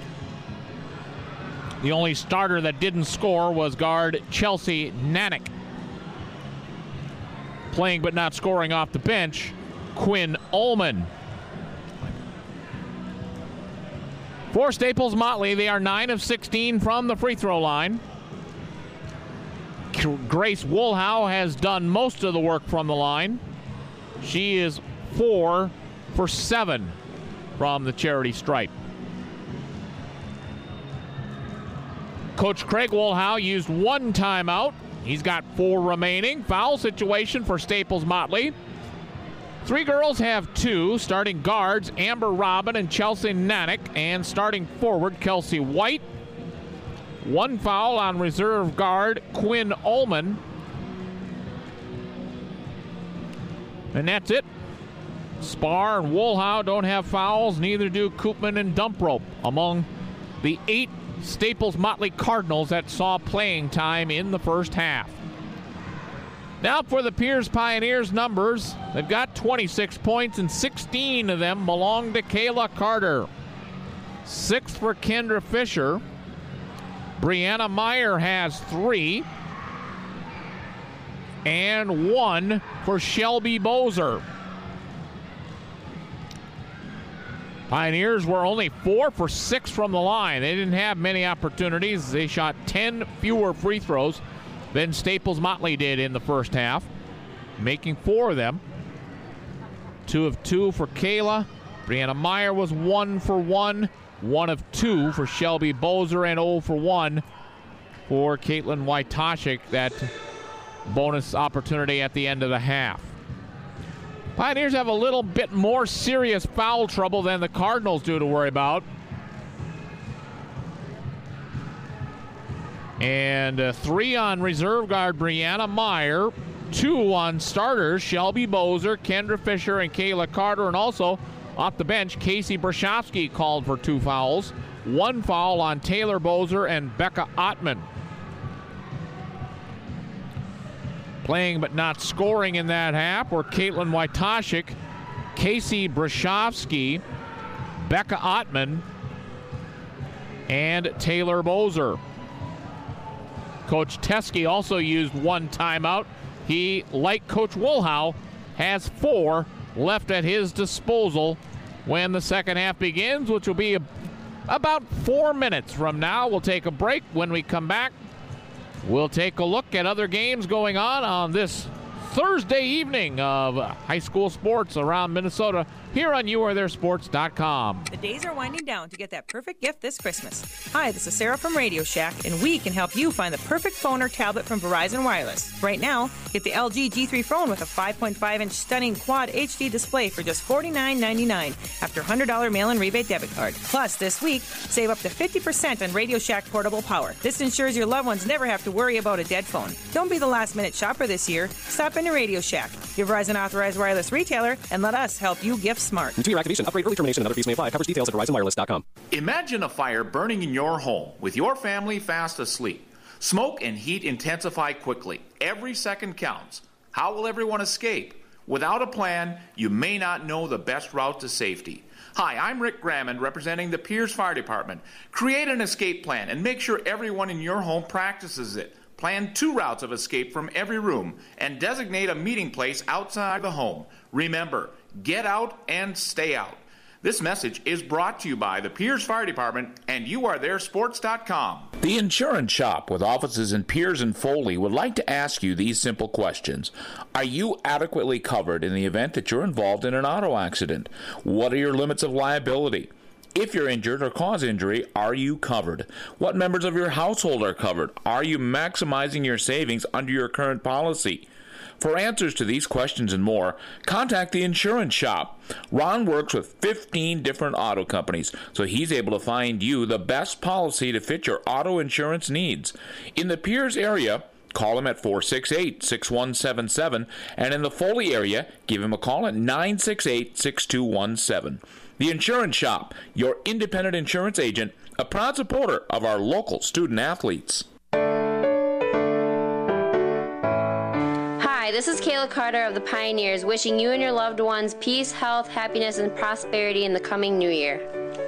The only starter that didn't score was guard Chelsea Nanick. Playing but not scoring off the bench, Quinn Ullman. For Staples Motley, they are nine of sixteen from the free throw line. Grace Woolhow has done most of the work from the line. She is four for seven from the charity stripe. Coach Craig Woolhow used one timeout. He's got four remaining. Foul situation for Staples Motley. Three girls have two. Starting guards, Amber Robin and Chelsea Nanick, and starting forward, Kelsey White. One foul on reserve guard, Quinn Ullman. And that's it. Spar and Woolhow don't have fouls. Neither do Koopman and Dumprope, among the eight Staples Motley Cardinals that saw playing time in the first half. Now for the Pierce Pioneers numbers. They've got twenty-six points, and sixteen of them belong to Kayla Carter. Six for Kendra Fisher. Brianna Meyer has three. And one for Shelby Bozer. Pioneers were only four for six from the line. They didn't have many opportunities. They shot ten fewer free throws than Staples Motley did in the first half, making four of them. Two of two for Kayla. Brianna Meyer was one for one. One of two for Shelby Bozer, and zero for one for Caitlin Wojtaszek. That bonus opportunity at the end of the half. Pioneers have a little bit more serious foul trouble than the Cardinals do to worry about. And uh, three on reserve guard Brianna Meyer, two on starters Shelby Bozer, Kendra Fisher, and Kayla Carter, and also off the bench Casey Brashowski called for two fouls. One foul on Taylor Bozer and Becca Ottman. Playing but not scoring in that half were Caitlin Wojtaszek, Casey Brashowski, Becca Ottman, and Taylor Bozer. Coach Teske also used one timeout. He, like Coach Woolhow, has four left at his disposal when the second half begins, which will be a, about four minutes from now. We'll take a break. When we come back, we'll take a look at other games going on on this Thursday evening of high school sports around Minnesota here on you are there sports dot com. The days are winding down to get that perfect gift this Christmas. Hi, this is Sarah from Radio Shack, and we can help you find the perfect phone or tablet from Verizon Wireless. Right now, get the L G G three phone with a five point five inch stunning quad H D display for just forty-nine ninety-nine after one hundred dollars mail-in rebate debit card. Plus, this week, save up to fifty percent on Radio Shack portable power. This ensures your loved ones never have to worry about a dead phone. Don't be the last-minute shopper this year. Stop into Radio Shack, your Verizon authorized wireless retailer, and let us help you gift smart. Two-year activation, upgrade, early termination, and other fees may apply. Coverage details at Verizon Wireless dot com. Imagine a fire burning in your home with your family fast asleep. Smoke and heat intensify quickly. Every second counts. How will everyone escape? Without a plan, you may not know the best route to safety. Hi, I'm Rick Grammond, representing the Pierce Fire Department. Create an escape plan and make sure everyone in your home practices it. Plan two routes of escape from every room and designate a meeting place outside the home. Remember, get out and stay out. This message is brought to you by the Pierce Fire Department and you are there sports dot com. The Insurance Shop, with offices in Piers and Foley, would like to ask you these simple questions. Are you adequately covered in the event that you're involved in an auto accident? What are your limits of liability? If you're injured or cause injury, are you covered? What members of your household are covered? Are you maximizing your savings under your current policy? For answers to these questions and more, contact the Insurance Shop. Ron works with fifteen different auto companies, so he's able to find you the best policy to fit your auto insurance needs. In the Piers area, call him at four six eight, six one seven seven, and in the Foley area, give him a call at nine six eight, six two one seven. The Insurance Shop, your independent insurance agent, a proud supporter of our local student athletes. Hi, this is Kayla Carter of the Pioneers, wishing you and your loved ones peace, health, happiness, and prosperity in the coming new year.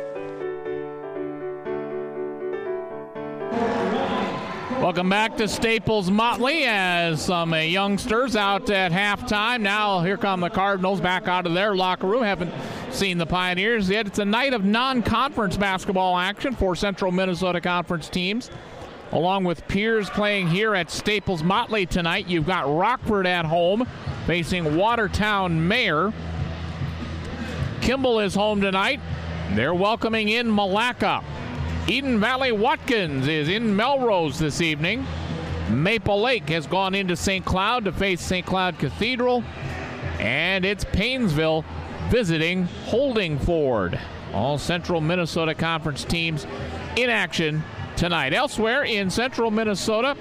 Welcome back to Staples Motley as some uh, youngsters out at halftime. Now here come the Cardinals back out of their locker room. Haven't seen the Pioneers yet. It's a night of non-conference basketball action for Central Minnesota Conference teams. Along with Piers playing here at Staples Motley tonight, you've got Rockford at home facing Watertown Mayer. Kimball is home tonight. They're welcoming in Malacca. Eden Valley Watkins is in Melrose this evening. Maple Lake has gone into Saint Cloud to face Saint Cloud Cathedral. And it's Painesville visiting Holdingford. All Central Minnesota Conference teams in action tonight. Elsewhere in Central Minnesota,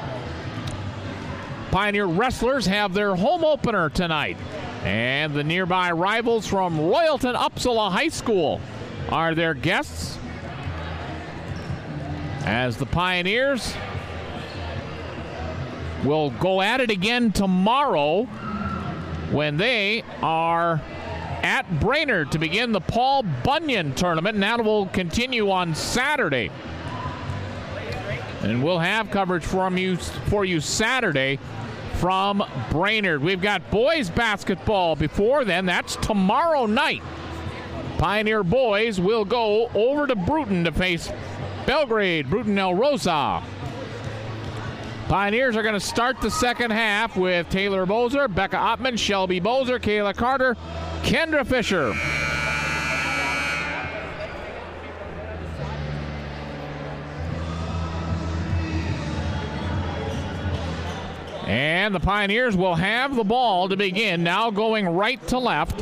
Pioneer Wrestlers have their home opener tonight. And the nearby rivals from Royalton Upsala High School are their guests, as the Pioneers will go at it again tomorrow when they are at Brainerd to begin the Paul Bunyan tournament, and that will continue on Saturday. And we'll have coverage from you, for you Saturday from Brainerd. We've got boys basketball before then. That's tomorrow night. Pioneer boys will go over to Bruton to face Belgrade, Bruton El Rosa. Pioneers are going to start the second half with Taylor Bozer, Becca Ottman, Shelby Bozer, Kayla Carter, Kendra Fisher. And the Pioneers will have the ball to begin, now going right to left.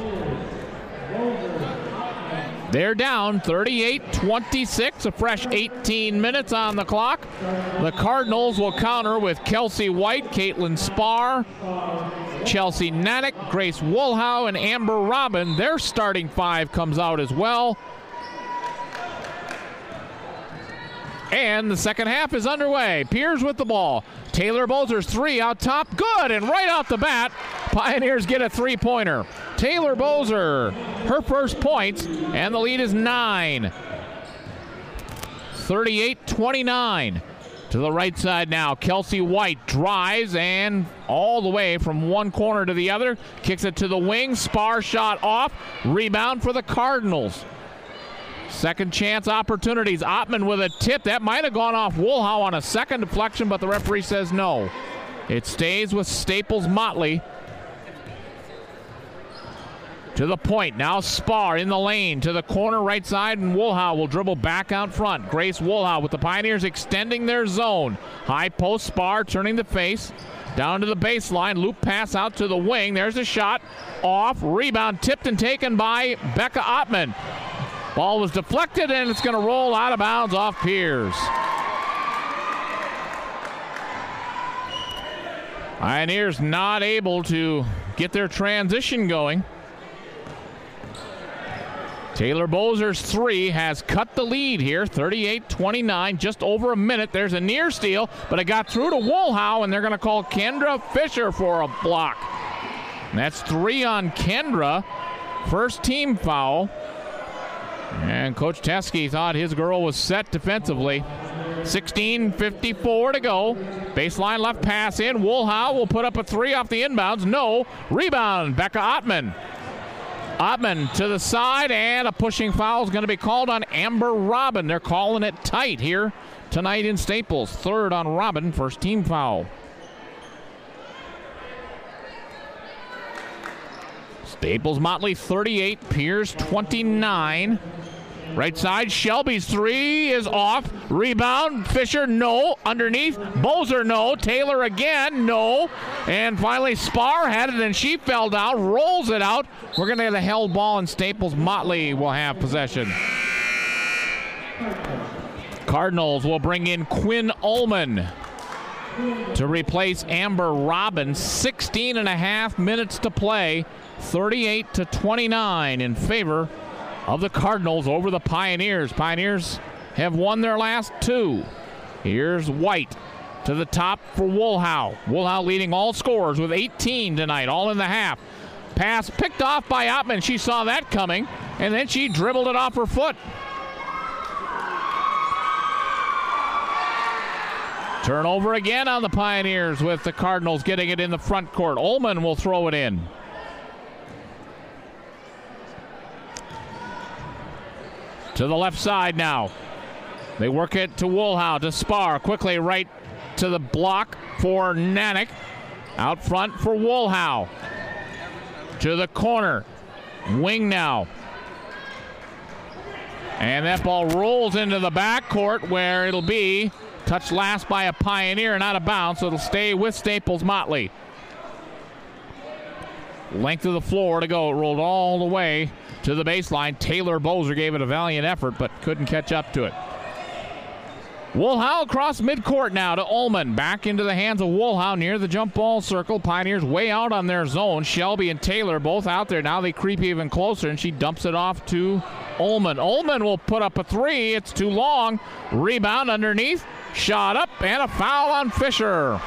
They're down thirty-eight twenty-six, a fresh eighteen minutes on the clock. The Cardinals will counter with Kelsey White, Caitlin Spar, Chelsea Nanick, Grace Woolhow, and Amber Robin. Their starting five comes out as well. And the second half is underway. Piers with the ball. Taylor Bozer's three out top. Good, and right off the bat, Pioneers get a three-pointer. Taylor Bozer, her first points, and the lead is nine. thirty-eight twenty-nine. To the right side now, Kelsey White drives and all the way from one corner to the other. Kicks it to the wing. Spar shot off. Rebound for the Cardinals. Second chance opportunities. Ottman with a tip. That might have gone off Woolhow on a second deflection, but the referee says no. It stays with Staples Motley. To the point. Now Spar in the lane to the corner right side, and Woolhow will dribble back out front. Grace Woolhow with the Pioneers extending their zone. High post. Spar turning the face. Down to the baseline. Loop pass out to the wing. There's a shot. Off. Rebound tipped and taken by Becca Ottman. Ball was deflected, and it's going to roll out of bounds off Piers. Pioneers not able to get their transition going. Taylor Bozer's three has cut the lead here, thirty-eight twenty-nine, just over a minute. There's a near steal, but it got through to Woolhow, and they're going to call Kendra Fisher for a block. And that's three on Kendra. First team foul. And Coach Teskey thought his girl was set defensively. sixteen fifty-four to go. Baseline left pass in. Woolhow will put up a three off the inbounds. No. Rebound. Becca Ottman. Ottman to the side, and a pushing foul is going to be called on Amber Robin. They're calling it tight here tonight in Staples. Third on Robin. First team foul. Staples Motley thirty-eight, Piers twenty-nine. Right side, Shelby's three is off. Rebound, Fisher, no. Underneath, Bozer, no. Taylor again, no. And finally, Spar had it, and she fell down, rolls it out. We're going to get a held ball, and Staples Motley will have possession. Cardinals will bring in Quinn Ullman to replace Amber Robin. sixteen and a half minutes to play. thirty-eight to twenty-nine in favor of the Cardinals over the Pioneers. Pioneers have won their last two. Here's White to the top for Woolhow. Woolhow leading all scorers with eighteen tonight, all in the half. Pass picked off by Ottman. She saw that coming, and then she dribbled it off her foot. Turnover again on the Pioneers with the Cardinals getting it in the front court. Ullman will throw it in. To the left side now. They work it to Woolhow, to Spar. Quickly right to the block for Nanick. Out front for Woolhow. To the corner. Wing now. And that ball rolls into the backcourt where it'll be touched last by a Pioneer and out of bounds, so it'll stay with Staples Motley. Length of the floor to go. It rolled all the way to the baseline. Taylor Bozer gave it a valiant effort, but couldn't catch up to it. Woolhow across midcourt now to Ullman. Back into the hands of Woolhow near the jump ball circle. Pioneers way out on their zone. Shelby and Taylor both out there. Now they creep even closer, and she dumps it off to Ullman. Ullman will put up a three. It's too long. Rebound underneath. Shot up, and a foul on Fisher.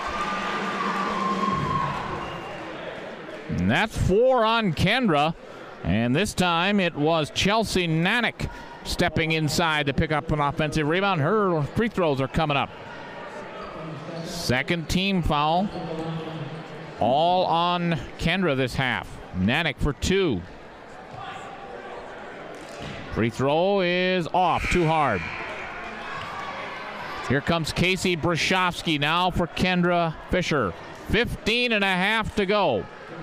And that's four on Kendra. And this time it was Chelsea Nanick stepping inside to pick up an offensive rebound. Her free throws are coming up. Second team foul. All on Kendra this half. Nanick for two. Free throw is off. Too hard. Here comes Casey Brashofsky now for Kendra Fisher. fifteen and a half to go.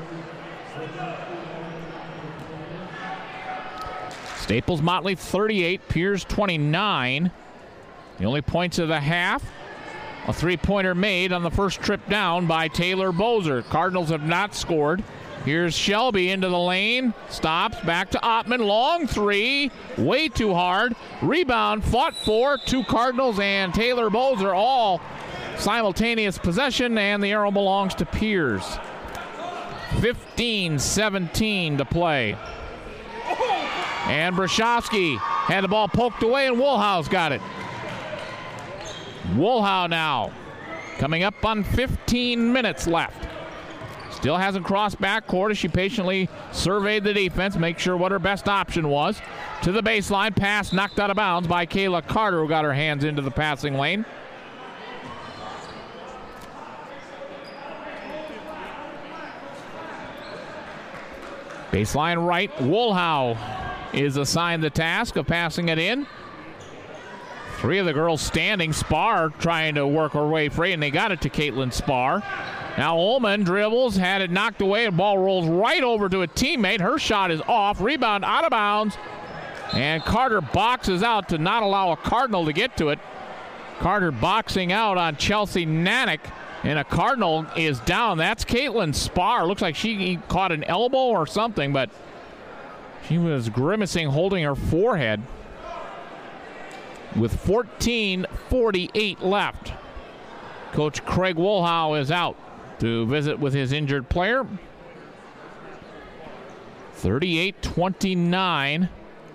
Staples Motley thirty-eight, Piers twenty-nine. The only points of the half, a three-pointer made on the first trip down by Taylor Bozer. Cardinals have not scored. Here's Shelby into the lane, stops, back to Ottman, long three, way too hard. Rebound, fought for, two Cardinals and Taylor Bozer, all simultaneous possession, and the arrow belongs to Piers. fifteen seventeen to play. And Brashofsky had the ball poked away, and Woolhow's got it. Woolhow now coming up on fifteen minutes left. Still hasn't crossed backcourt as she patiently surveyed the defense, make sure what her best option was. To the baseline, pass knocked out of bounds by Kayla Carter, who got her hands into the passing lane. Baseline right, Woolhow is assigned the task of passing it in. Three of the girls standing. Spar trying to work her way free, and they got it to Caitlin Spar. Now Ullman dribbles, had it knocked away, and ball rolls right over to a teammate. Her shot is off. Rebound out of bounds, and Carter boxes out to not allow a Cardinal to get to it. Carter boxing out on Chelsea Nanick, and a Cardinal is down. That's Caitlin Spar. Looks like she caught an elbow or something, but she was grimacing, holding her forehead. With fourteen forty-eight left, Coach Craig Woolhow is out to visit with his injured player. thirty-eight twenty-nine.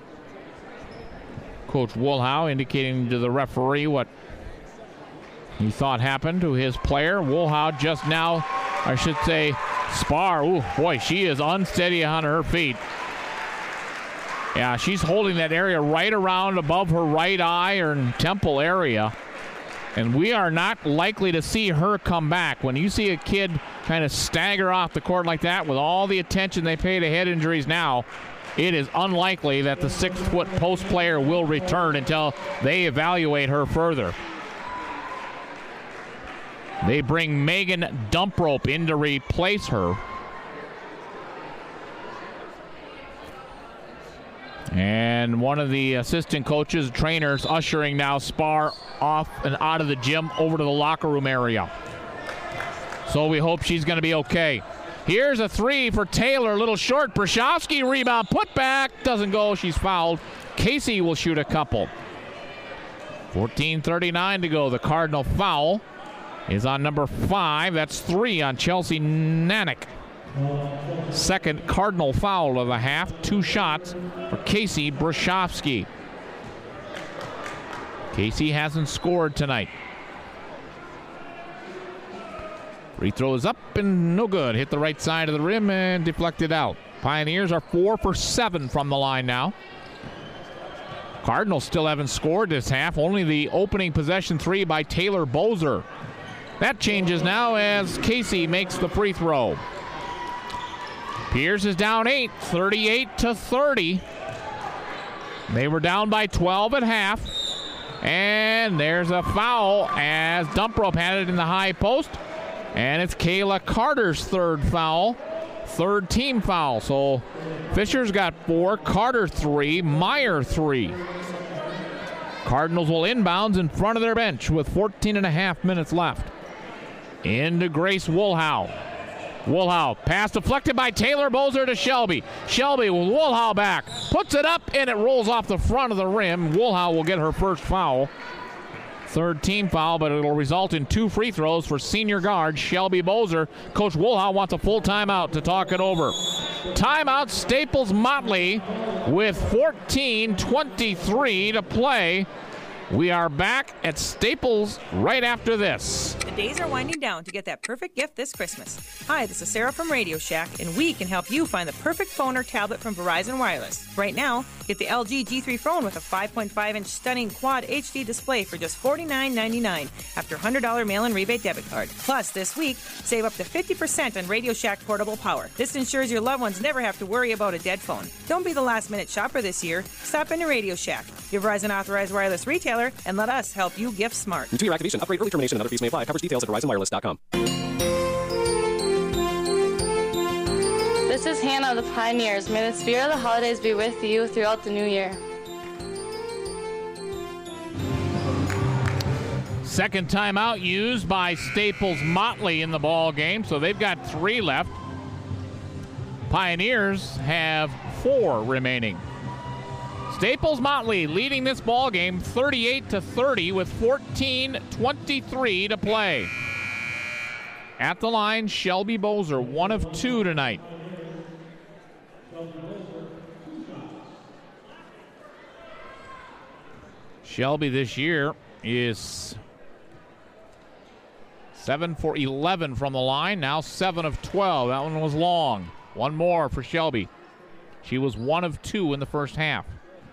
Coach Woolhow indicating to the referee what he thought happened to his player. Woolhow just now, I should say, Spar. Ooh, boy, she is unsteady on her feet. Yeah, she's holding that area right around above her right eye or temple area. And we are not likely to see her come back. When you see a kid kind of stagger off the court like that with all the attention they pay to head injuries now, it is unlikely that the six-foot post player will return until they evaluate her further. They bring Megan Dumprope in to replace her. And one of the assistant coaches, trainers, ushering now Spar off and out of the gym over to the locker room area. So we hope she's going to be okay. Here's a three for Taylor, a little short. Brashofsky rebound, put back, doesn't go, she's fouled. Casey will shoot a couple. fourteen thirty-nine to go. The Cardinal foul is on number five. That's three on Chelsea Nanick. Second Cardinal foul of the half. Two shots for Casey Brashofsky. Casey hasn't scored tonight. Free throw is up and no good. Hit the right side of the rim and deflected out. Pioneers are four for seven from the line now. Cardinals still haven't scored this half. Only the opening possession three by Taylor Bozer. That changes now as Casey makes the free throw. Piers is down eight, thirty-eight to thirty. They were down by twelve at half. And there's a foul as Dumprope had it in the high post. And it's Kayla Carter's third foul. Third team foul. So Fisher's got four, Carter three, Meyer three. Cardinals will inbounds in front of their bench with fourteen and a half minutes left. Into Grace Woolhow. Woolhouse, pass deflected by Taylor Bozer to Shelby. Shelby with Woolhouse back, puts it up, and it rolls off the front of the rim. Woolhouse will get her first foul. Third team foul, but it'll result in two free throws for senior guard Shelby Bozer. Coach Woolhouse wants a full timeout to talk it over. Timeout, Staples Motley with fourteen twenty-three to play. We are back at Staples right after this. The days are winding down to get that perfect gift this Christmas. Hi, this is Sarah from Radio Shack, and we can help you find the perfect phone or tablet from Verizon Wireless. Right now, get the L G G three phone with a five point five inch stunning quad H D display for just forty-nine ninety-nine after one hundred dollars mail-in rebate debit card. Plus, this week, save up to fifty percent on Radio Shack portable power. This ensures your loved ones never have to worry about a dead phone. Don't be the last-minute shopper this year. Stop into Radio Shack, your Verizon authorized wireless retailer, and let us help you gift smart. Two-year activation, upgrade, early termination, and other fees may apply. Covers details at Verizon Wireless dot com. This is Hannah of the Pioneers. May the spirit of the holidays be with you throughout the new year. Second timeout used by Staples Motley in the ball game, so they've got three left. Pioneers have four remaining. Staples Motley leading this ball game thirty-eight to thirty with fourteen twenty-three to play. At the line, Shelby Bozer, one of two tonight. Shelby this year is seven for eleven from the line, now seven of twelve. That one was long. One more for Shelby. She was one of two in the first half.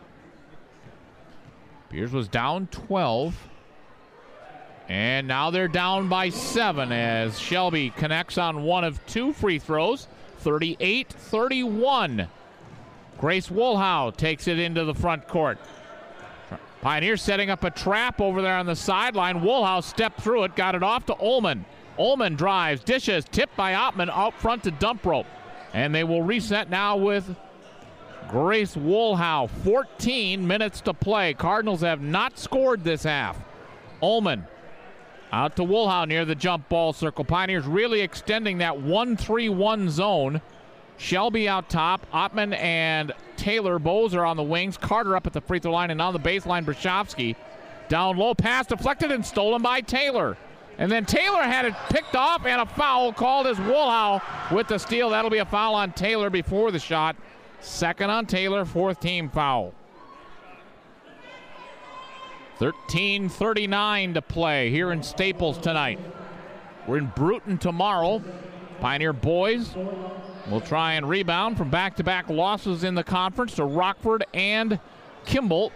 Pierce was down twelve. And now they're down by seven as Shelby connects on one of two free throws. thirty-eight thirty-one. Grace Woolhouse takes it into the front court. Pioneers setting up a trap over there on the sideline. Woolhouse stepped through it, got it off to Ullman. Ullman drives, dishes, tipped by Ottman out front to dump rope. And they will reset now with Grace Woolhouse. fourteen minutes to play. Cardinals have not scored this half. Ullman out to Woolhouse near the jump ball circle. Pioneers really extending that one three one zone. Shelby out top. Ottman and Taylor Bozer on the wings. Carter up at the free throw line, and on the baseline, Brashofsky. Down low, pass deflected and stolen by Taylor. And then Taylor had it picked off, and a foul called as Woolhouse with the steal. That'll be a foul on Taylor before the shot. Second on Taylor, fourth team foul. thirteen thirty-nine to play here in Staples tonight. We're in Bruton tomorrow. Pioneer boys will try and rebound from back-to-back losses in the conference to Rockford and Kimball.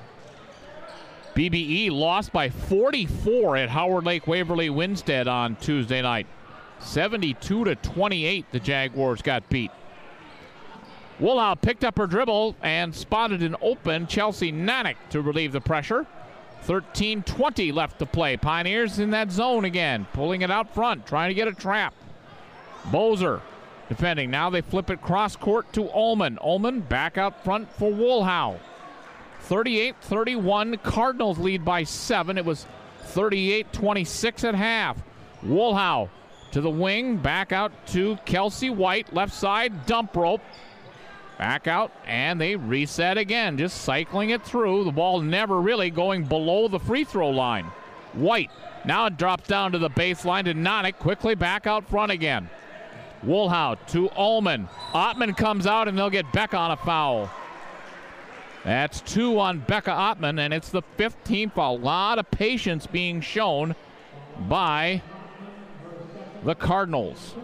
B B E lost by forty-four at Howard Lake Waverly Winstead on Tuesday night. seventy-two to twenty-eight, the Jaguars got beat. Woolhouse picked up her dribble and spotted an open Chelsea Nanick to relieve the pressure. thirteen twenty left to play. Pioneers in that zone again, pulling it out front, trying to get a trap. Bozer defending. Now they flip it cross court to Ullman. Ullman back out front for Woolhouse. thirty-eight thirty-one, Cardinals lead by seven. It was thirty-eight twenty-six at half. Woolhouse to the wing, back out to Kelsey White, left side, dump rope. Back out, and they reset again, just cycling it through. The ball never really going below the free throw line. White, now it drops down to the baseline to Nanick, quickly back out front again. Woolhouse to Ullman. Ottman comes out, and they'll get Becca on a foul. That's two on Becca Ottman, and it's the fifth team foul. A lot of patience being shown by the Cardinals.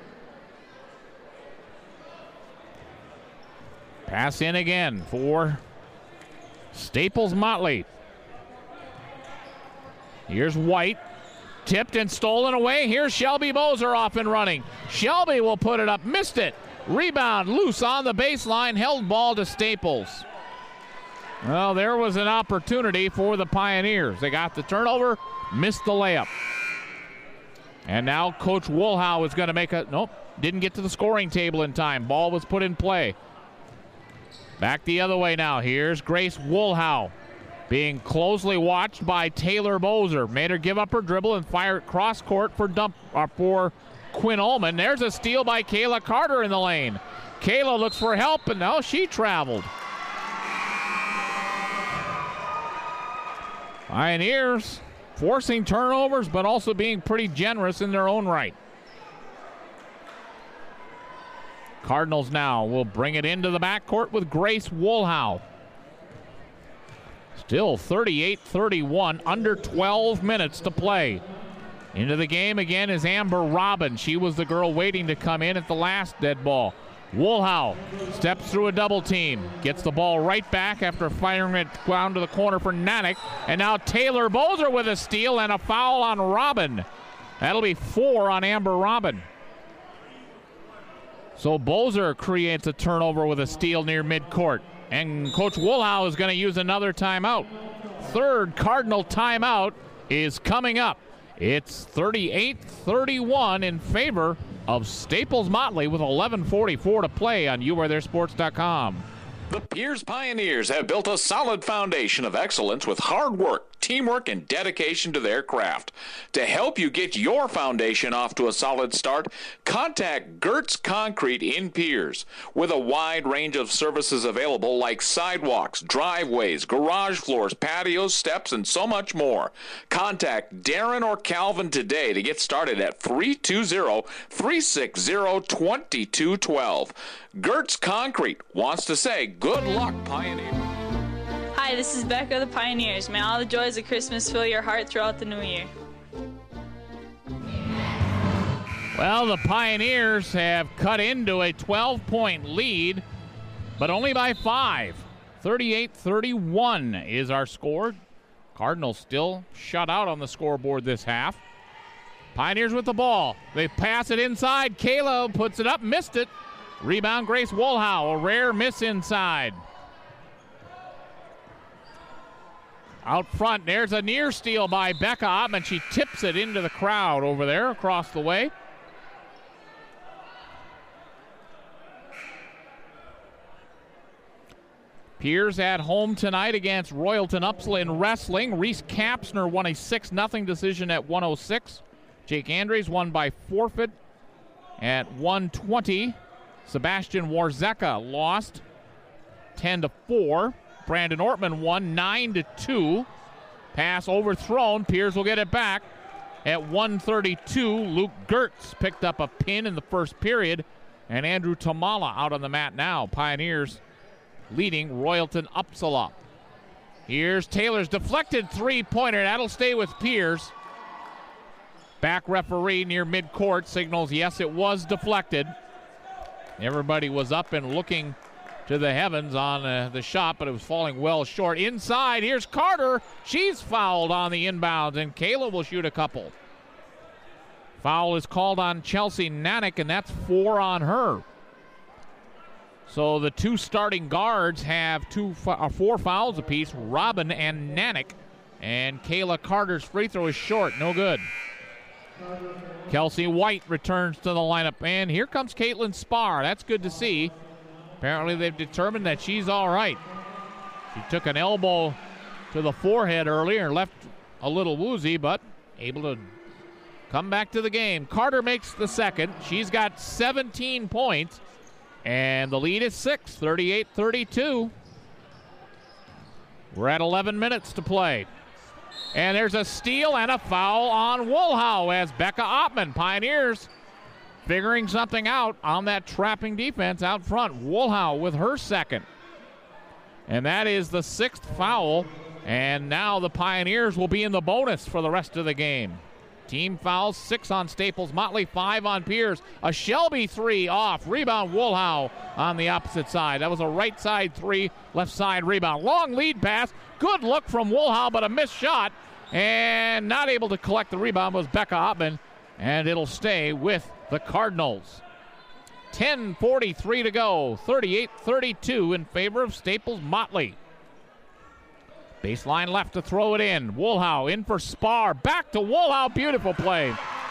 Pass in again for Staples Motley. Here's White. Tipped and stolen away. Here's Shelby Bozer off and running. Shelby will put it up. Missed it. Rebound loose on the baseline. Held ball to Staples. Well, there was an opportunity for the Pioneers. They got the turnover, missed the layup. And now Coach Woolhouse is going to make a... Nope, didn't get to the scoring table in time. Ball was put in play. Back the other way now. Here's Grace Woolhouse being closely watched by Taylor Bozer. Made her give up her dribble and fire it cross court for dump uh, for Quinn Ullman. There's a steal by Kayla Carter in the lane. Kayla looks for help, and now she traveled. Pioneers forcing turnovers, but also being pretty generous in their own right. Cardinals now will bring it into the backcourt with Grace Woolhow. Still thirty-eight thirty-one, under twelve minutes to play. Into the game again is Amber Robin. She was the girl waiting to come in at the last dead ball. Woolhow steps through a double team, gets the ball right back after firing it down to the corner for Nanick. And now Taylor Bozer with a steal and a foul on Robin. That'll be four on Amber Robin. So Bozer creates a turnover with a steal near midcourt. And Coach Woolhow is going to use another timeout. Third Cardinal timeout is coming up. It's thirty-eight thirty-one in favor of Staples Motley with eleven forty-four to play on you are there sports dot com. The Pierce Pioneers have built a solid foundation of excellence with hard work, teamwork, and dedication to their craft. To help you get your foundation off to a solid start, contact Gertz Concrete in Pierce. With a wide range of services available like sidewalks, driveways, garage floors, patios, steps, and so much more. Contact Darren or Calvin today to get started at three two zero, three six zero, two two one two. Gertz Concrete wants to say good luck, Pioneer. Hi, this is Becca of the Pioneers. May all the joys of Christmas fill your heart throughout the new year. Well, the Pioneers have cut into a twelve-point lead, but only by five. thirty-eight thirty-one is our score. Cardinals still shut out on the scoreboard this half. Pioneers with the ball. They pass it inside. Kayla puts it up, missed it. Rebound, Grace Woolhow. A rare miss inside. Out front, there's a near steal by Becca Ottman. She tips it into the crowd over there across the way. Pierce at home tonight against Royalton Upsala in wrestling. Reese Kapsner won a six nothing decision at one oh six. Jake Andres won by forfeit at one twenty. Sebastian Warzeka lost ten to four. Brandon Ortman won nine to two. Pass overthrown. Pierce will get it back at one thirty-two. Luke Gertz picked up a pin in the first period. And Andrew Tamala out on the mat now. Pioneers leading Royalton Upsala. Here's Taylor's deflected three-pointer. That'll stay with Pierce. Back referee near midcourt signals yes, it was deflected. Everybody was up and looking to the heavens on uh, the shot, but it was falling well short. Inside, here's Carter. She's fouled on the inbounds, and Kayla will shoot a couple. Foul is called on Chelsea Nanick, and that's four on her. So the two starting guards have two, uh, four fouls apiece, Robin and Nanick. And Kayla Carter's free throw is short, no good. Kelsey White returns to the lineup, and here comes Caitlin Spar. That's good to see. Apparently they've determined that she's all right. She took an elbow to the forehead earlier and left a little woozy, but able to come back to the game. Carter makes the second. She's got seventeen points, and the lead is six, thirty-eight thirty-two. We're at eleven minutes to play. And there's a steal and a foul on Woolhow as Becca Ottman. Pioneers figuring something out on that trapping defense out front. Woolhow with her second. And that is the sixth foul. And now the Pioneers will be in the bonus for the rest of the game. Team fouls, six on Staples Motley, five on Pierce. A Shelby three off. Rebound Woolhow on the opposite side. That was a right side three, left side rebound. Long lead pass. Good look from Woolhow, but a missed shot. And not able to collect the rebound was Becca Ottman. And it'll stay with the Cardinals. ten forty-three to go. thirty-eight thirty-two in favor of Staples Motley. Baseline left to throw it in. Woolhow in for Spar. Back to Woolhow. Beautiful play.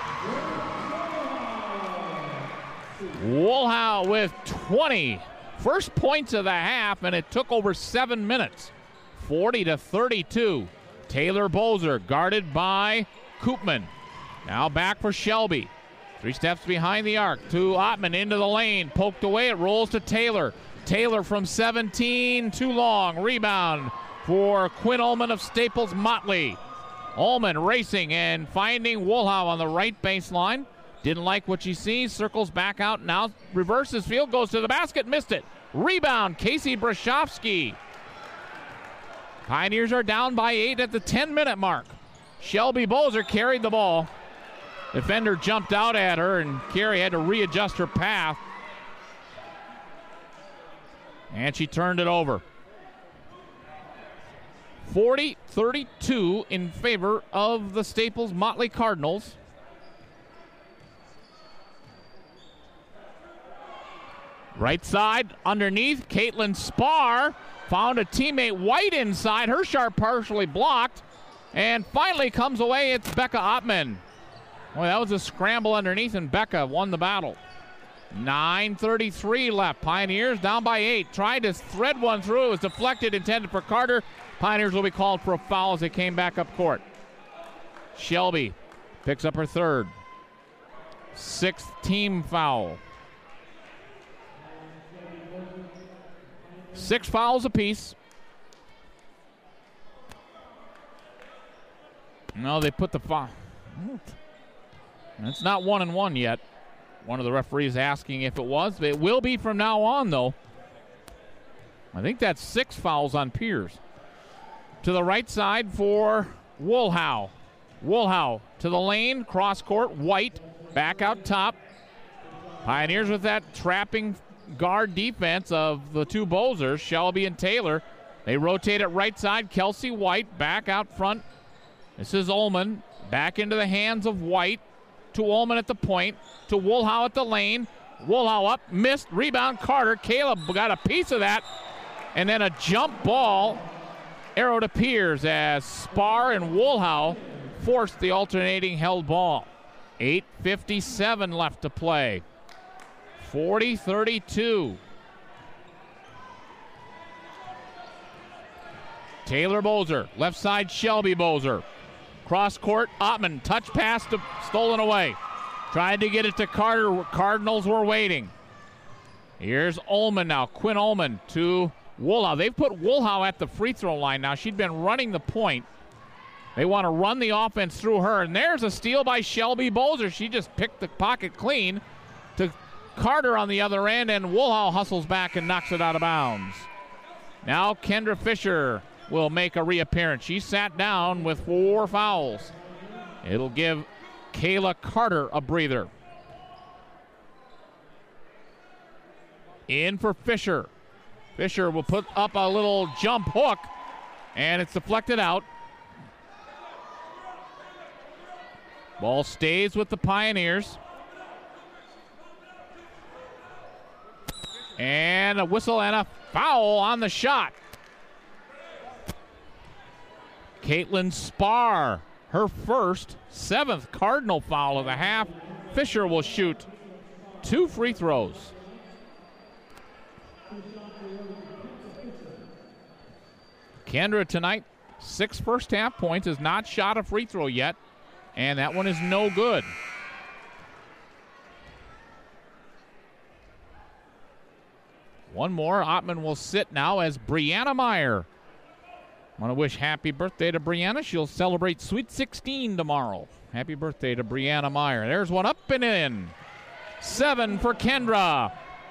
Woolhow with twenty. First points of the half, and it took over seven minutes. forty to thirty-two. Taylor Bozer guarded by Koopman. Now back for Shelby. Three steps behind the arc to Ottman into the lane. Poked away. It rolls to Taylor. Taylor from seventeen. Too long. Rebound for Quinn Ullman of Staples Motley. Ullman racing and finding Woolhow on the right baseline. Didn't like what she sees. Circles back out. Now reverses field. Goes to the basket. Missed it. Rebound. Casey Brashofsky. Pioneers are down by eight at the ten-minute mark. Shelby Bozer carried the ball. Defender jumped out at her, and Carey had to readjust her path. And she turned it over. forty thirty-two in favor of the Staples Motley Cardinals. Right side, underneath, Caitlin Spar found a teammate White inside. Her shot partially blocked. And finally comes away, it's Becca Ottman. Boy, that was a scramble underneath, and Becca won the battle. nine thirty-three left. Pioneers down by eight. Tried to thread one through. It was deflected, intended for Carter. Pioneers will be called for a foul as they came back up court. Shelby picks up her third. Sixth team foul. Six fouls apiece. No, they put the foul. It's not one and one yet. One of the referees asking if it was. It will be from now on, though. I think that's six fouls on Pierce. To the right side for Woolhow. Woolhow to the lane, cross court, White back out top. Pioneers with that trapping guard defense of the two Bozers, Shelby and Taylor. They rotate it right side. Kelsey White back out front. This is Ullman back into the hands of White. To Ullman at the point. To Woolhow at the lane. Woolhow up, missed, rebound, Carter. Caleb got a piece of that. And then a jump ball. Arrow to Piers as Spar and Woolhow forced the alternating held ball. eight fifty-seven left to play. forty thirty-two. Taylor Bozer, left side Shelby Bozer. Cross court, Ottman, touch pass to, stolen away. Tried to get it to Carter. Cardinals were waiting. Here's Ullman now. Quinn Ullman to Woolhow. They've put Woolhow at the free throw line now. She'd been running the point. They want to run the offense through her. And there's a steal by Shelby Bozer. She just picked the pocket clean to Carter on the other end, and Woolhow hustles back and knocks it out of bounds. Now Kendra Fisher will make a reappearance. She sat down with four fouls. It'll give Kayla Carter a breather. In for Fisher. Fisher will put up a little jump hook, and it's deflected out. Ball stays with the Pioneers. And a whistle and a foul on the shot. Caitlin Spar, her first, seventh Cardinal foul of the half. Fisher will shoot two free throws. Kendra tonight, six first half points, has not shot a free throw yet, and that one is no good. One more. Ottman will sit now as Brianna Meyer. I want to wish happy birthday to Brianna. She'll celebrate Sweet sixteen tomorrow. Happy birthday to Brianna Meyer. There's one up and in. Seven for Kendra.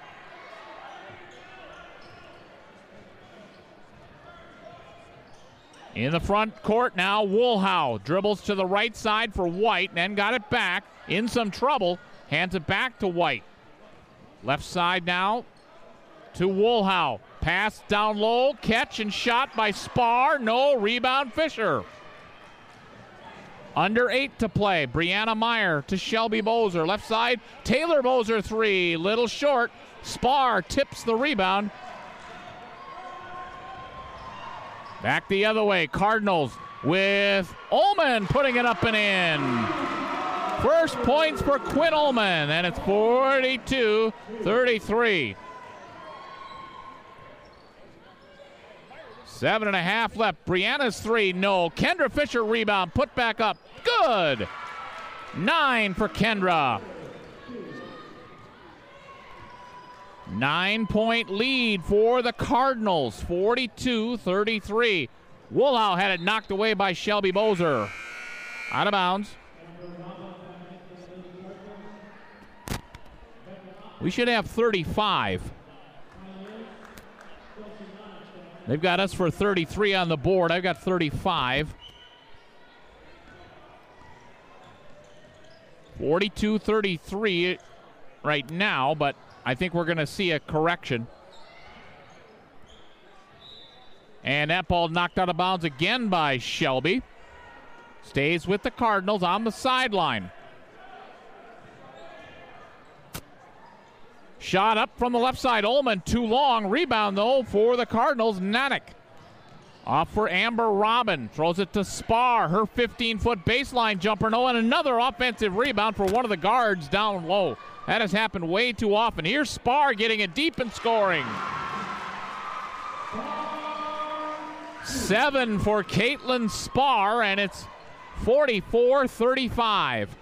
In the front court now, Woolhow dribbles to the right side for White, and then got it back. In some trouble. Hands it back to White. Left side now to Woolhow. Pass down low, catch and shot by Spar. No, rebound Fisher. Under eight to play. Brianna Meyer to Shelby Bozer. Left side, Taylor Bozer three. Little short. Spar tips the rebound. Back the other way. Cardinals with Ullman putting it up and in. First points for Quinn Ullman, and it's forty-two thirty-three. Seven and a half left. Brianna's three, no. Kendra Fisher rebound, put back up. Good. Nine for Kendra. Nine-point lead for the Cardinals, forty-two thirty-three. Woolhouse had it knocked away by Shelby Bozer. Out of bounds. We should have thirty-five. They've got us for thirty-three on the board. I've got thirty-five. forty-two thirty-three right now, but I think we're going to see a correction. And that ball knocked out of bounds again by Shelby. Stays with the Cardinals on the sideline. Shot up from the left side. Ullman too long. Rebound, though, for the Cardinals. Nanick. Off for Amber Robin. Throws it to Spar. Her fifteen-foot baseline jumper. No, and another offensive rebound for one of the guards down low. That has happened way too often. Here's Spar getting it deep and scoring. Seven for Caitlin Spar, and it's forty-four thirty-five.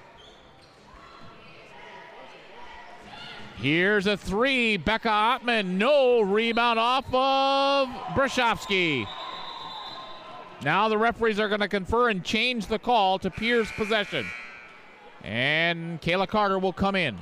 Here's a three. Becca Ottman, no rebound off of Brashofsky. Now the referees are going to confer and change the call to Pierce possession. And Kayla Carter will come in.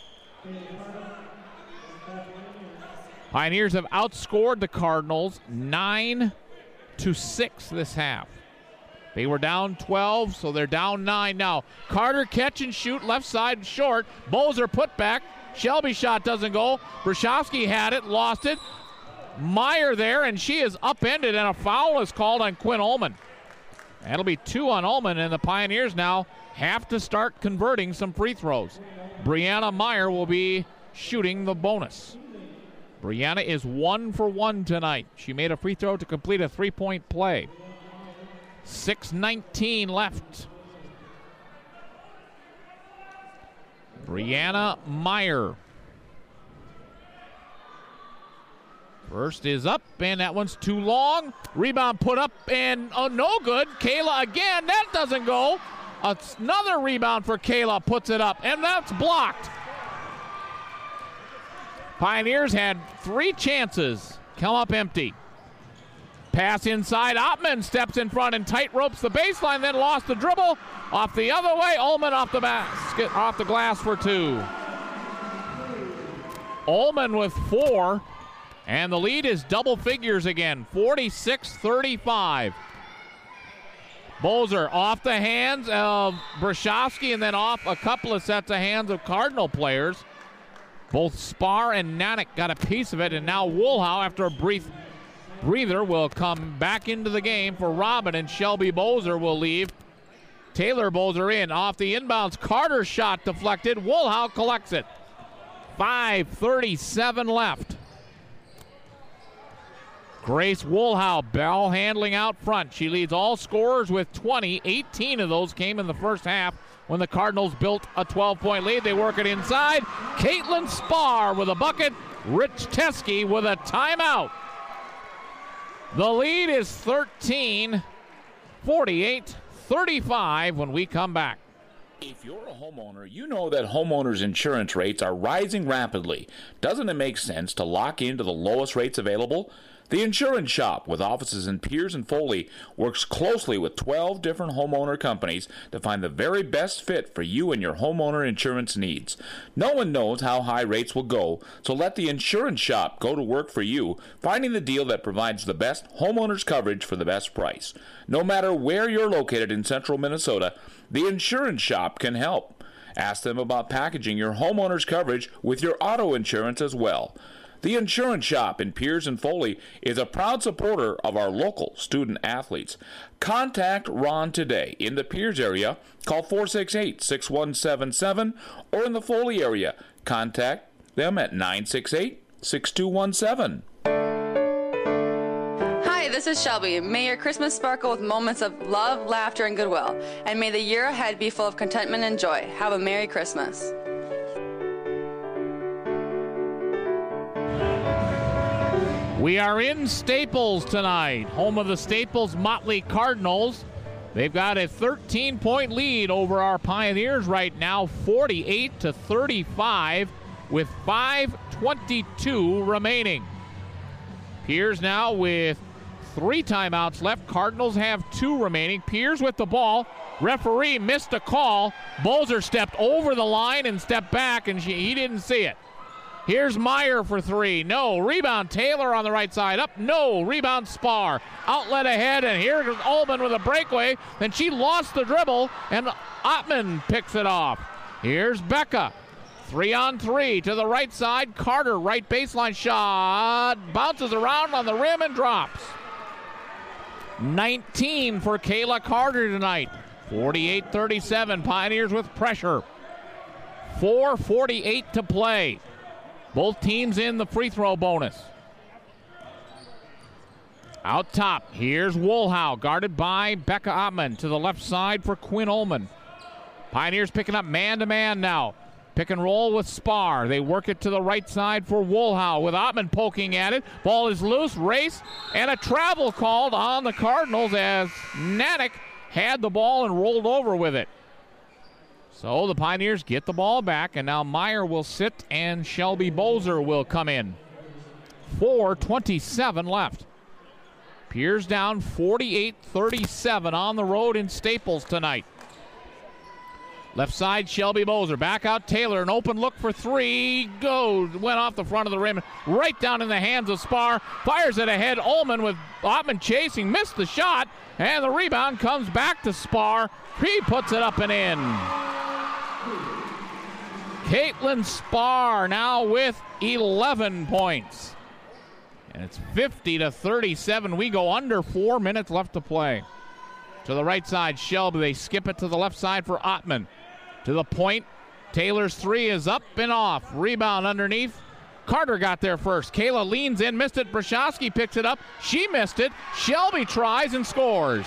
Pioneers have outscored the Cardinals nine to six this half. They were down twelve, so they're down nine now. Carter catch and shoot, left side short. Bozer put back. Shelby shot doesn't go. Brashofsky had it, lost it. Meyer there, and she is upended, and a foul is called on Quinn Ullman. That'll be two on Ullman, and the Pioneers now have to start converting some free throws. Brianna Meyer will be shooting the bonus. Brianna is one for one tonight. She made a free throw to complete a three-point play. six nineteen left. Brianna Meyer. First is up, and that one's too long. Rebound put up, and oh, no good. Kayla again, that doesn't go. Another rebound for Kayla, puts it up, and that's blocked. Pioneers had three chances, come up empty. Pass inside, Ottman steps in front and tight ropes the baseline, then lost the dribble. Off the other way, Ullman off the basket, off the glass for two. Ullman with four, and the lead is double figures again, forty-six thirty-five. Bozer off the hands of Brashofsky and then off a couple of sets of hands of Cardinal players. Both Spar and Nanick got a piece of it, and now Woolhouse, after a brief breather, will come back into the game for Robin, and Shelby Bozer will leave. Taylor Bozer in. Off the inbounds, Carter shot deflected. Woolhouse collects it. five thirty-seven left. Grace Woolhouse, ball handling out front. She leads all scorers with twenty. eighteen of those came in the first half when the Cardinals built a twelve-point lead. They work it inside. Caitlin Spar with a bucket. Rich Teskey with a timeout. The lead is thirteen, forty-eight thirty-five when we come back. If you're a homeowner, you know that homeowners' insurance rates are rising rapidly. Doesn't it make sense to lock into the lowest rates available? The Insurance Shop, with offices in Piers and Foley, works closely with twelve different homeowner companies to find the very best fit for you and your homeowner insurance needs. No one knows how high rates will go, so let the Insurance Shop go to work for you, finding the deal that provides the best homeowners coverage for the best price. No matter where you're located in central Minnesota, the Insurance Shop can help. Ask them about packaging your homeowner's coverage with your auto insurance as well. The Insurance Shop in Piers and Foley is a proud supporter of our local student athletes. Contact Ron today. In the Piers area, call four six eight, six one seven seven, or in the Foley area, contact them at nine six eight, six two one seven. Hi, this is Shelby. May your Christmas sparkle with moments of love, laughter, and goodwill. And may the year ahead be full of contentment and joy. Have a Merry Christmas. We are in Staples tonight, home of the Staples Motley Cardinals. They've got a thirteen-point lead over our Pioneers right now, forty-eight to thirty-five. with five twenty-two remaining. Piers now with three timeouts left. Cardinals have two remaining. Piers with the ball. Referee missed a call. Bozer stepped over the line and stepped back, and she, he didn't see it. Here's Meyer for three. No. Rebound Taylor on the right side. Up. No. Rebound Spar. Outlet ahead, and here's Ullman with a breakaway. Then she lost the dribble, and Ottman picks it off. Here's Becca. Three on three to the right side. Carter, right baseline shot. Bounces around on the rim and drops. nineteen for Kayla Carter tonight. forty-eight thirty-seven. Pioneers with pressure. four forty-eight to play. Both teams in the free throw bonus. Out top, here's Woolhow, guarded by Becca Ottman. To the left side for Quinn Ullman. Pioneers picking up man-to-man now. Pick and roll with Spar. They work it to the right side for Woolhow with Ottman poking at it. Ball is loose, race, and a travel called on the Cardinals as Nanick had the ball and rolled over with it. So the Pioneers get the ball back, and now Meyer will sit and Shelby Bozer will come in. four twenty-seven left. Piers down forty-eight thirty-seven on the road in Staples tonight. Left side, Shelby Bozer. Back out Taylor. An open look for three. Goes. Went off the front of the rim. Right down in the hands of Spar. Fires it ahead. Ullman with Ottman chasing. Missed the shot. And the rebound comes back to Spar. He puts it up and in. Caitlin Spar now with eleven points. And it's fifty to thirty-seven. We go under four minutes left to play. To the right side, Shelby. They skip it to the left side for Ottman. To the point. Taylor's three is up and off. Rebound underneath. Carter got there first. Kayla leans in, missed it. Brashowski picks it up. She missed it. Shelby tries and scores.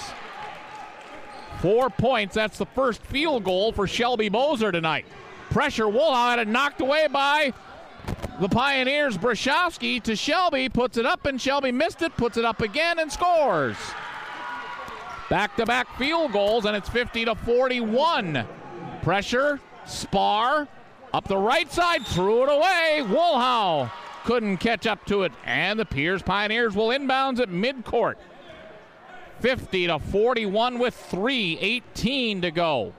Four points. That's the first field goal for Shelby Bozer tonight. Pressure. Woolhow had it knocked away by the Pioneers. Brashowski to Shelby. Puts it up, and Shelby missed it. Puts it up again and scores. Back-to-back field goals, and it's fifty to forty-one. Pressure, Spar, up the right side, threw it away. Woolhow couldn't catch up to it, and the Piers Pioneers will inbounds at midcourt. fifty to forty-one with three eighteen to go.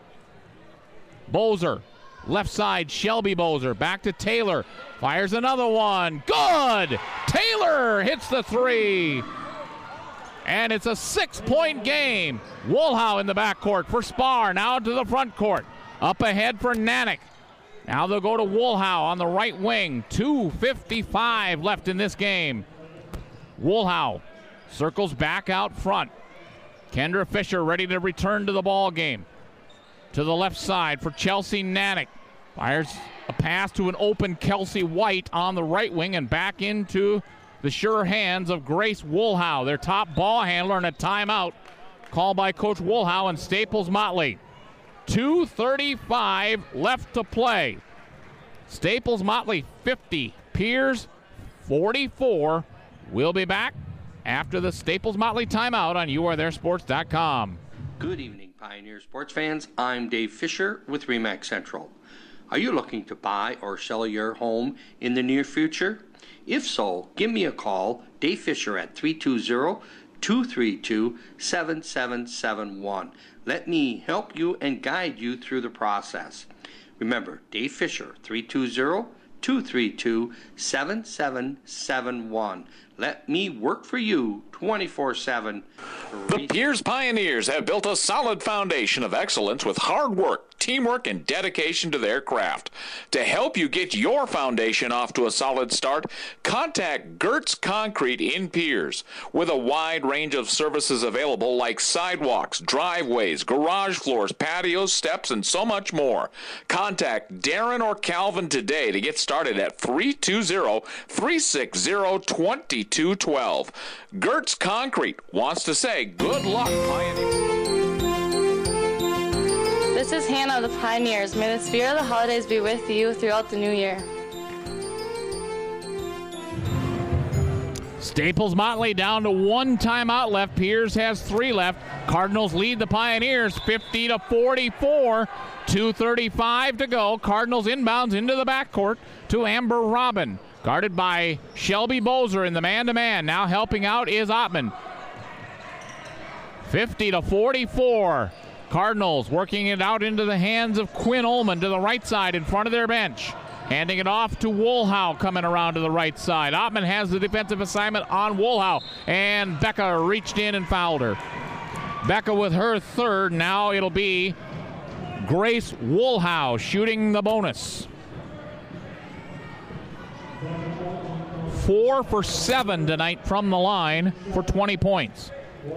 Bozer, left side, Shelby Bozer, back to Taylor, fires another one. Good! Taylor hits the three. And it's a six-point game. Woolhow in the backcourt for Spar. Now to the front court. Up ahead for Nanick. Now they'll go to Woolhow on the right wing. two fifty-five left in this game. Woolhow circles back out front. Kendra Fisher ready to return to the ball game. To the left side for Chelsea Nanick. Fires a pass to an open Kelsey White on the right wing and back into the sure hands of Grace Woolhow, their top ball handler, and a timeout called by Coach Woolhow and Staples Motley. two thirty-five left to play. Staples Motley fifty, Piers forty-four. We'll be back after the Staples Motley timeout on you are there sports dot com. Good evening, Pioneer sports fans. I'm Dave Fisher with RE/MAX Central. Are you looking to buy or sell your home in the near future? If so, give me a call, Dave Fisher, at three two zero, two three two, seven seven seven one. Let me help you and guide you through the process. Remember, Dave Fisher, three two zero, two three two, seven seven seven one. Let me work for you twenty-four seven. The Piers Pioneers have built a solid foundation of excellence with hard work, teamwork, and dedication to their craft. To help you get your foundation off to a solid start, contact Gertz Concrete in Piers. With a wide range of services available like sidewalks, driveways, garage floors, patios, steps, and so much more. Contact Darren or Calvin today to get started at three two zero, three six zero, two two one two. Gertz Concrete wants to say good luck, Pioneers. This is Hannah of the Pioneers. May the spirit of the holidays be with you throughout the new year. Staples Motley down to one timeout left. Piers has three left. Cardinals lead the Pioneers fifty to forty-four. two thirty-five to go. Cardinals inbounds into the backcourt to Amber Robin. Guarded by Shelby Bozer in the man-to-man. Now helping out is Ottman. fifty to forty-four. Cardinals working it out into the hands of Quinn Ullman to the right side in front of their bench. Handing it off to Woolhow coming around to the right side. Ottman has the defensive assignment on Woolhow. And Becca reached in and fouled her. Becca with her third. Now it'll be Grace Woolhow shooting the bonus. Four for seven tonight from the line for twenty points.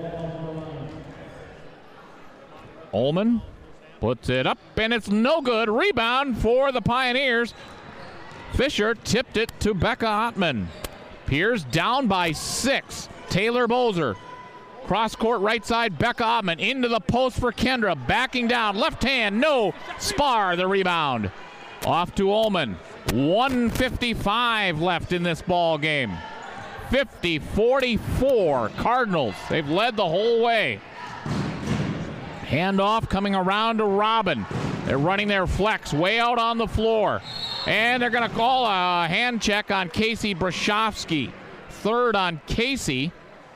Ullman puts it up, and it's no good. Rebound for the Pioneers. Fisher tipped it to Becca Ottman. Piers down by six. Taylor Bozer. Cross court right side, Becca Ottman into the post for Kendra. Backing down, left hand, no. Spar the rebound. Off to Ullman. one fifty-five left in this ball game. fifty forty-four Cardinals. They've led the whole way. Handoff coming around to Robin. They're running their flex way out on the floor. And they're going to call a hand check on Casey Brashofsky. Third on Casey.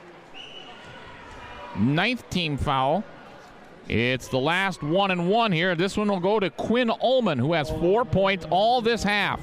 Ninth team foul. It's the last one and one here. This one will go to Quinn Ullman, who has four points all this half.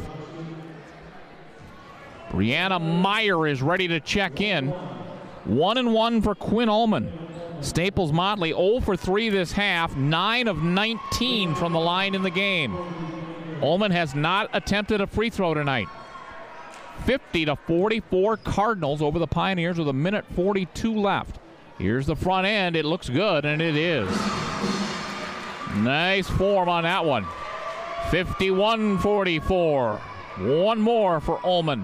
Brianna Meyer is ready to check in. One and one for Quinn Ullman. Staples Motley zero for three this half, nine of nineteen from the line in the game. Ullman has not attempted a free throw tonight. fifty to forty-four Cardinals over the Pioneers with a minute forty-two left. Here's the front end. It looks good, and it is. Nice form on that one. fifty-one forty-four. One more for Ullman.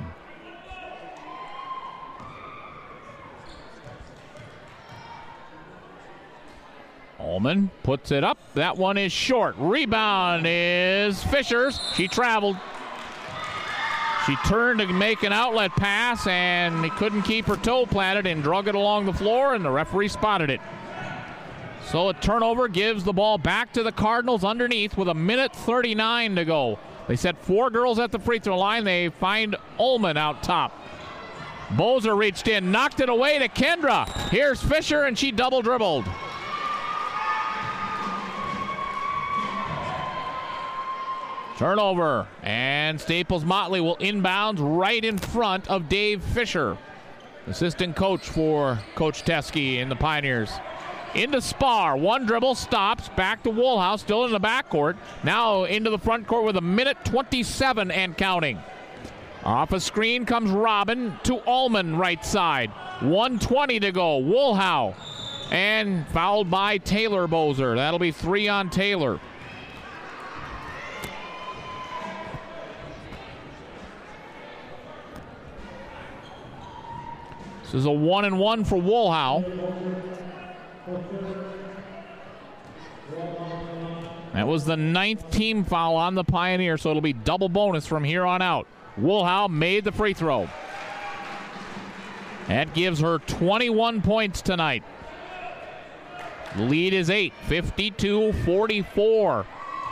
Ullman puts it up. That one is short. Rebound is Fisher's. She traveled. She turned to make an outlet pass, and he couldn't keep her toe planted and drug it along the floor, and the referee spotted it. So a turnover gives the ball back to the Cardinals underneath with a minute thirty-nine to go. They set four girls at the free throw line. They find Ullman out top. Bozer reached in, knocked it away to Kendra. Here's Fisher, and she double dribbled. Turnover, and Staples Motley will inbounds right in front of Dave Fisher, assistant coach for Coach Teske and the Pioneers. Into Spar, one dribble, stops, back to Woolhouse, still in the backcourt. Now into the front court with a minute twenty-seven and counting. Off a screen comes Robin to Ullman right side. one twenty to go, Woolhouse, and fouled by Taylor Bozer. That'll be three on Taylor. This is a one and one for Woolhouse. That was the ninth team foul on the Pioneer, so it'll be double bonus from here on out. Woolhouse made the free throw. That gives her twenty-one points tonight. Lead is eight, fifty-two forty-four.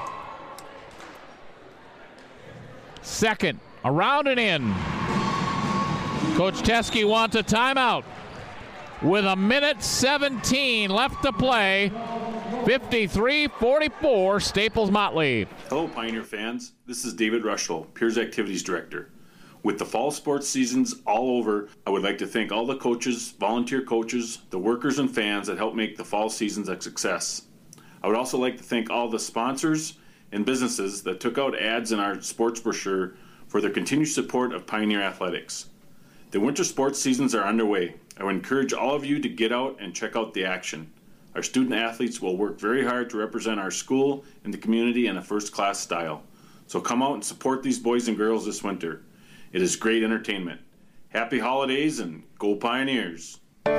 Second, around and in. Coach Teske wants a timeout with a minute seventeen left to play. fifty-three forty-four, Staples Motley. Hello, Pioneer fans. This is David Rushel, Piers Activities Director. With the fall sports seasons all over, I would like to thank all the coaches, volunteer coaches, the workers and fans that help make the fall seasons a success. I would also like to thank all the sponsors and businesses that took out ads in our sports brochure for their continued support of Pioneer Athletics. The winter sports seasons are underway. I would encourage all of you to get out and check out the action. Our student athletes will work very hard to represent our school and the community in a first-class style. So come out and support these boys and girls this winter. It is great entertainment. Happy holidays and go Pioneers!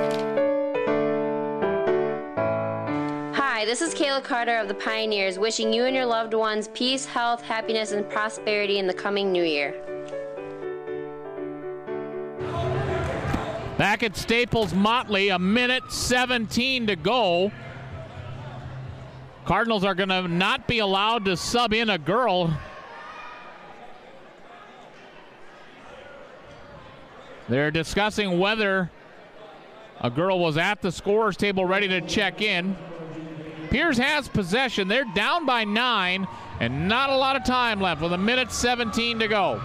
Hi, this is Kayla Carter of the Pioneers, wishing you and your loved ones peace, health, happiness, and prosperity in the coming new year. Back at Staples Motley, a minute seventeen to go. Cardinals are going to not be allowed to sub in a girl. They're discussing whether a girl was at the scorer's table ready to check in. Pierce has possession. They're down by nine and not a lot of time left with a minute seventeen to go.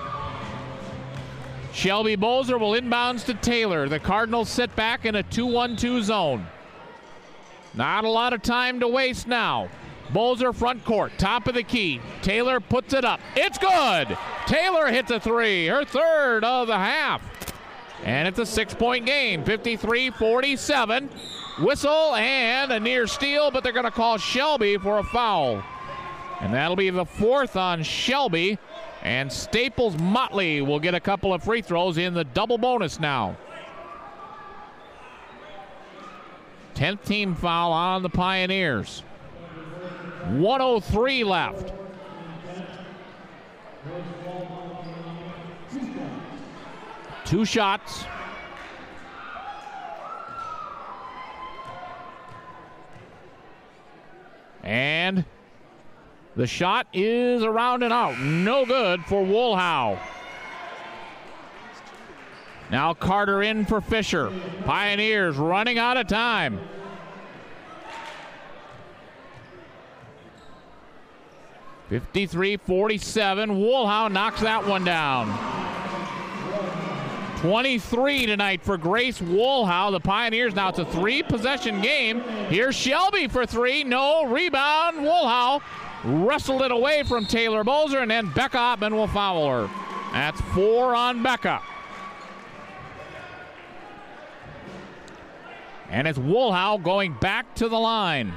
Shelby Bozer will inbounds to Taylor. The Cardinals sit back in a two one two zone. Not a lot of time to waste now. Bozer front court, top of the key. Taylor puts it up. It's good! Taylor hits a three, her third of the half. And it's a six-point game, fifty-three forty-seven. Whistle and a near steal, but they're going to call Shelby for a foul. And that'll be the fourth on Shelby. And Staples Motley will get a couple of free throws in the double bonus now. tenth team foul on the Pioneers. one oh three left. Two shots. And the shot is around and out. No good for Woolhow. Now Carter in for Fisher. Pioneers running out of time. fifty-three forty-seven. Woolhow knocks that one down. twenty-three tonight for Grace Woolhow. The Pioneers now, it's a three-possession game. Here's Shelby for three. No, rebound. Woolhow wrestled it away from Taylor Bozer, and then Becca Ottman will foul her. That's four on Becca. And it's Woolhow going back to the line.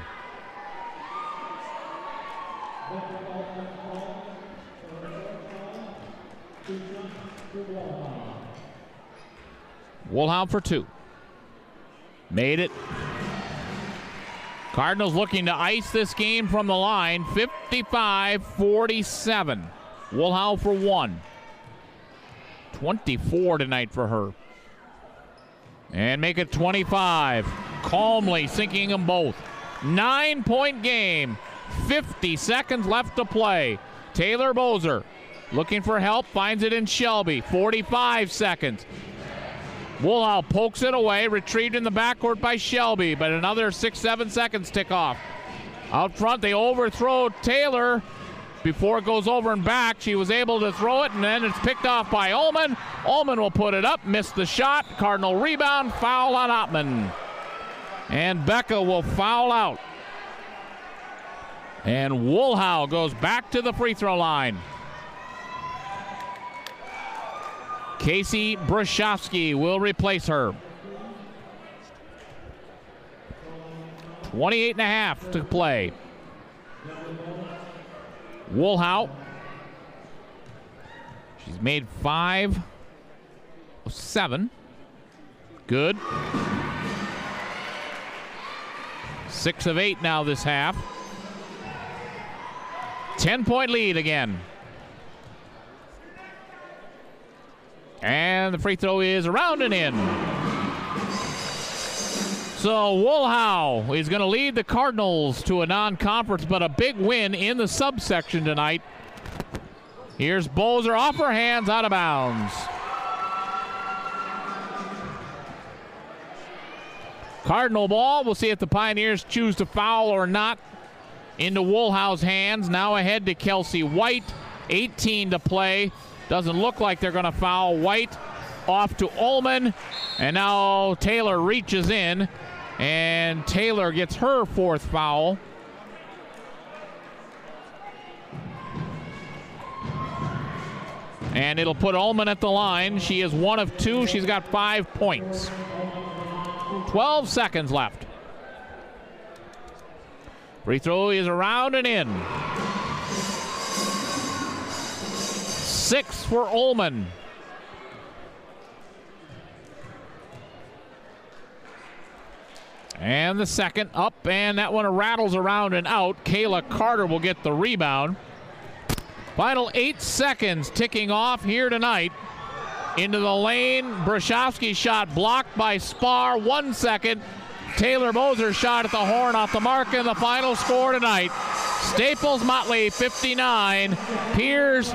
Woolhow for two. Made it. Cardinals looking to ice this game from the line. fifty-five forty-seven. Woolhow for one. twenty-four tonight for her. And make it twenty-five. Calmly sinking them both. Nine-point game. fifty seconds left to play. Taylor Bozer looking for help. Finds it in Shelby. forty-five seconds. Woolhow pokes it away. Retrieved in the backcourt by Shelby. But another six, seven seconds tick off. Out front, they overthrow Taylor. Before it goes over and back, she was able to throw it, and then it's picked off by Ullman. Ullman will put it up, miss the shot. Cardinal rebound, foul on Ottman. And Becca will foul out. And Woolhow goes back to the free throw line. Casey Bruszowski will replace her. twenty-eight and a half to play. Woolhow. She's made five of seven. Good. Six of eight now this half. Ten-point lead again. And the free throw is around and in. So Woolhow is going to lead the Cardinals to a non-conference, but a big win in the subsection tonight. Here's Bozer off her hands, out of bounds. Cardinal ball. We'll see if the Pioneers choose to foul or not. Into Woolhow's hands. Now ahead to Kelsey White. eighteen to play. Doesn't look like they're going to foul. White off to Ullman. And now Taylor reaches in. And Taylor gets her fourth foul. And it'll put Ullman at the line. She is one of two. She's got five points. twelve seconds left. Free throw is around and in. Six for Ullman. And the second up, and that one rattles around and out. Kayla Carter will get the rebound. Final eight seconds ticking off here tonight. into the lane. Brashowski's shot blocked by Spar. One second. Taylor Moser shot at the horn off the mark, and the final score tonight, Staples Motley fifty-nine, Piers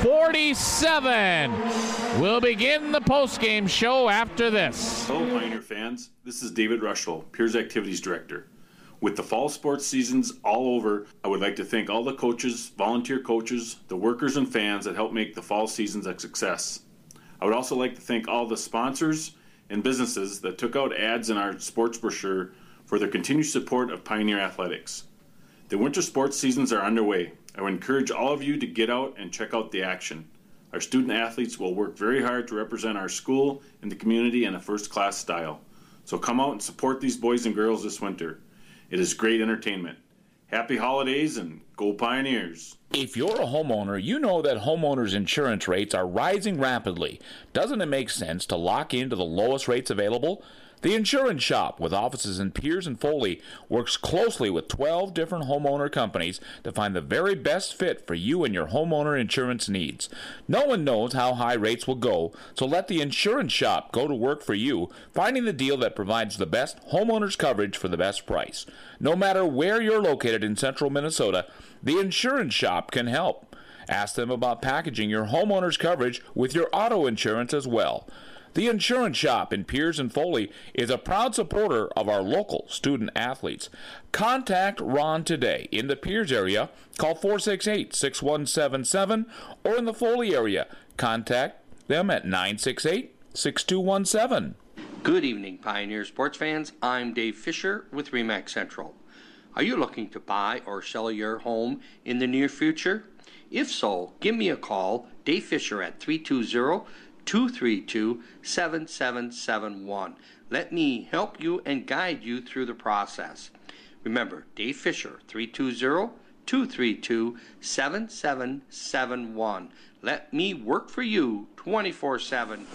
forty-seven. We'll begin the postgame show after this. Hello, Pioneer fans. This is David Rushel, Piers Activities Director. With the fall sports seasons all over, I would like to thank all the coaches, volunteer coaches, the workers and fans that helped make the fall seasons a success. I would also like to thank all the sponsors and businesses that took out ads in our sports brochure for their continued support of Pioneer Athletics. The winter sports seasons are underway. I would encourage all of you to get out and check out the action. Our student athletes will work very hard to represent our school and the community in a first-class style. So come out and support these boys and girls this winter. It is great entertainment. Happy holidays and go Pioneers! If you're a homeowner, you know that homeowners' insurance rates are rising rapidly. Doesn't it make sense to lock into the lowest rates available? The Insurance Shop, with offices in Piers and Foley, works closely with twelve different homeowner companies to find the very best fit for you and your homeowner insurance needs. No one knows how high rates will go, so let the Insurance Shop go to work for you, finding the deal that provides the best homeowners coverage for the best price. No matter where you're located in central Minnesota, the Insurance Shop can help. Ask them about packaging your homeowner's coverage with your auto insurance as well. The Insurance Shop in Piers and Foley is a proud supporter of our local student athletes. Contact Ron today. In the Piers area, call four six eight, six one seven seven, or in the Foley area, contact them at nine six eight, six two one seven. Good evening, Pioneer sports fans. I'm Dave Fisher with Remax Central. Are you looking to buy or sell your home in the near future? If so, give me a call, Dave Fisher, at three two zero, two three two, seven seven seven one. Let me help you and guide you through the process. Remember, Dave Fisher, three two zero, two three two, seven seven seven one. Let me work for you twenty-four seven.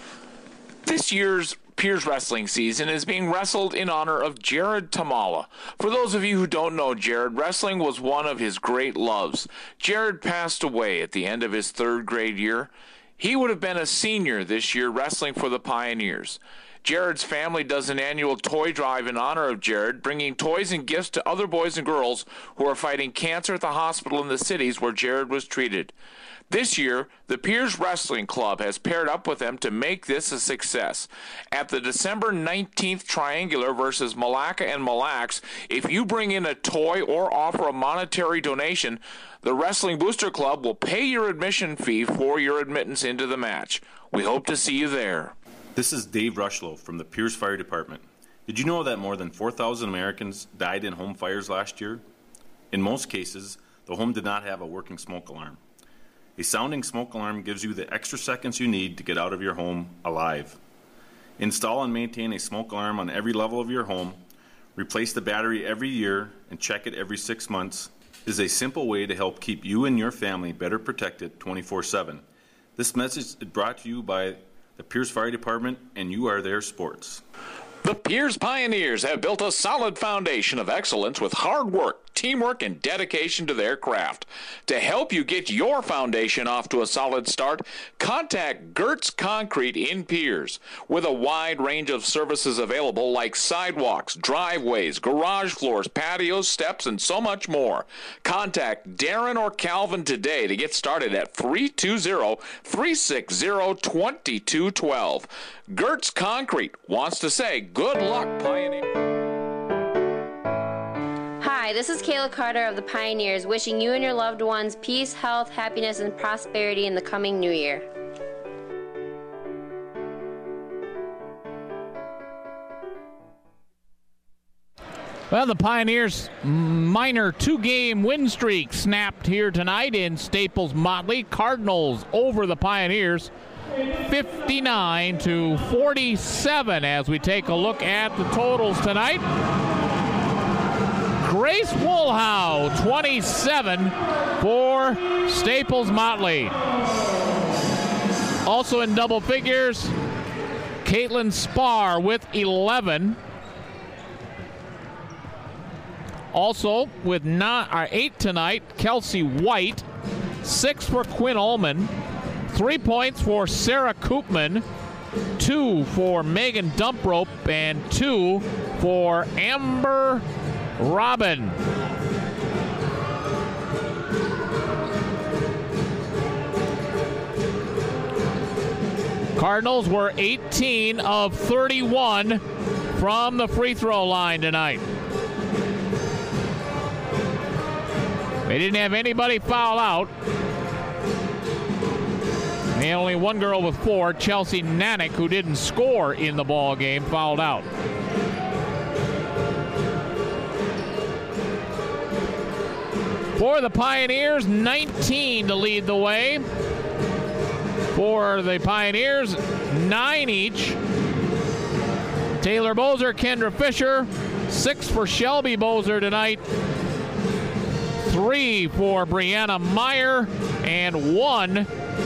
This year's Piers wrestling season is being wrestled in honor of Jared Tamala. For those of you who don't know Jared, wrestling was one of his great loves. Jared passed away at the end of his third grade year. He would have been a senior this year wrestling for the Pioneers. Jared's family does an annual toy drive in honor of Jared, bringing toys and gifts to other boys and girls who are fighting cancer at the hospital in the cities where Jared was treated. This year, the Piers Wrestling Club has paired up with them to make this a success. At the December nineteenth Triangular versus Mille Lacs and Mille Lacs, if you bring in a toy or offer a monetary donation, the Wrestling Booster Club will pay your admission fee for your admittance into the match. We hope to see you there. This is Dave Rushlow from the Piers Fire Department. Did you know that more than four thousand Americans died in home fires last year? In most cases, the home did not have a working smoke alarm. A sounding smoke alarm gives you the extra seconds you need to get out of your home alive. Install and maintain a smoke alarm on every level of your home. Replace the battery every year and check it every six months. It is a simple way to help keep you and your family better protected twenty-four seven. This message is brought to you by the Piers Fire Department, and you are their sports. The Piers Pioneers have built a solid foundation of excellence with hard work, teamwork, and dedication to their craft. To help you get your foundation off to a solid start, contact Gertz Concrete in Piers. With a wide range of services available like sidewalks, driveways, garage floors, patios, steps, and so much more. Contact Darren or Calvin today to get started at three two zero, three six zero, two two one two. Gertz Concrete wants to say good luck, Pioneer. Hi, this is Kayla Carter of the Pioneers, wishing you and your loved ones peace, health, happiness, and prosperity in the coming new year. Well, the Pioneers' minor two-game win streak snapped here tonight in Staples Motley. Cardinals over the Pioneers fifty-nine to forty-seven as we take a look at the totals tonight. Grace Woolhow, twenty-seven for Staples Motley. Also in double figures, Caitlin Spar with eleven. Also with nine, or eight tonight, Kelsey White. Six for Quinn Ullman. Three points for Sarah Koopman. two for Megan Dumprope, and two for Amber Robin. Cardinals were eighteen of thirty-one from the free throw line tonight. They didn't have anybody foul out. They had only one girl with four, Chelsea Nanick, who didn't score in the ball game, fouled out. For the Pioneers, nineteen to lead the way. For the Pioneers, nine each. Taylor Bozer, Kendra Fisher, six for Shelby Bozer tonight. Three for Brianna Meyer, and one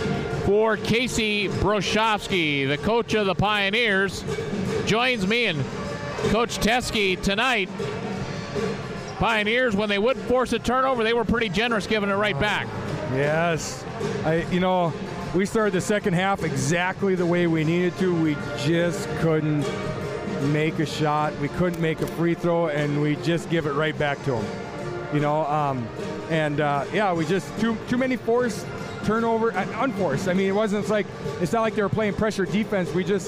for Casey Broshofsky. The coach of the Pioneers joins me and Coach Teske tonight. Pioneers, when they would force a turnover, they were pretty generous giving it right back. Yes. I, you know, we started the second half exactly the way we needed to. We just couldn't make a shot. We couldn't make a free throw, and we just give it right back to them. You know, um, and uh, yeah, we just too too many forced turnover, uh, unforced. I mean, it wasn't like it's not like they were playing pressure defense. We just,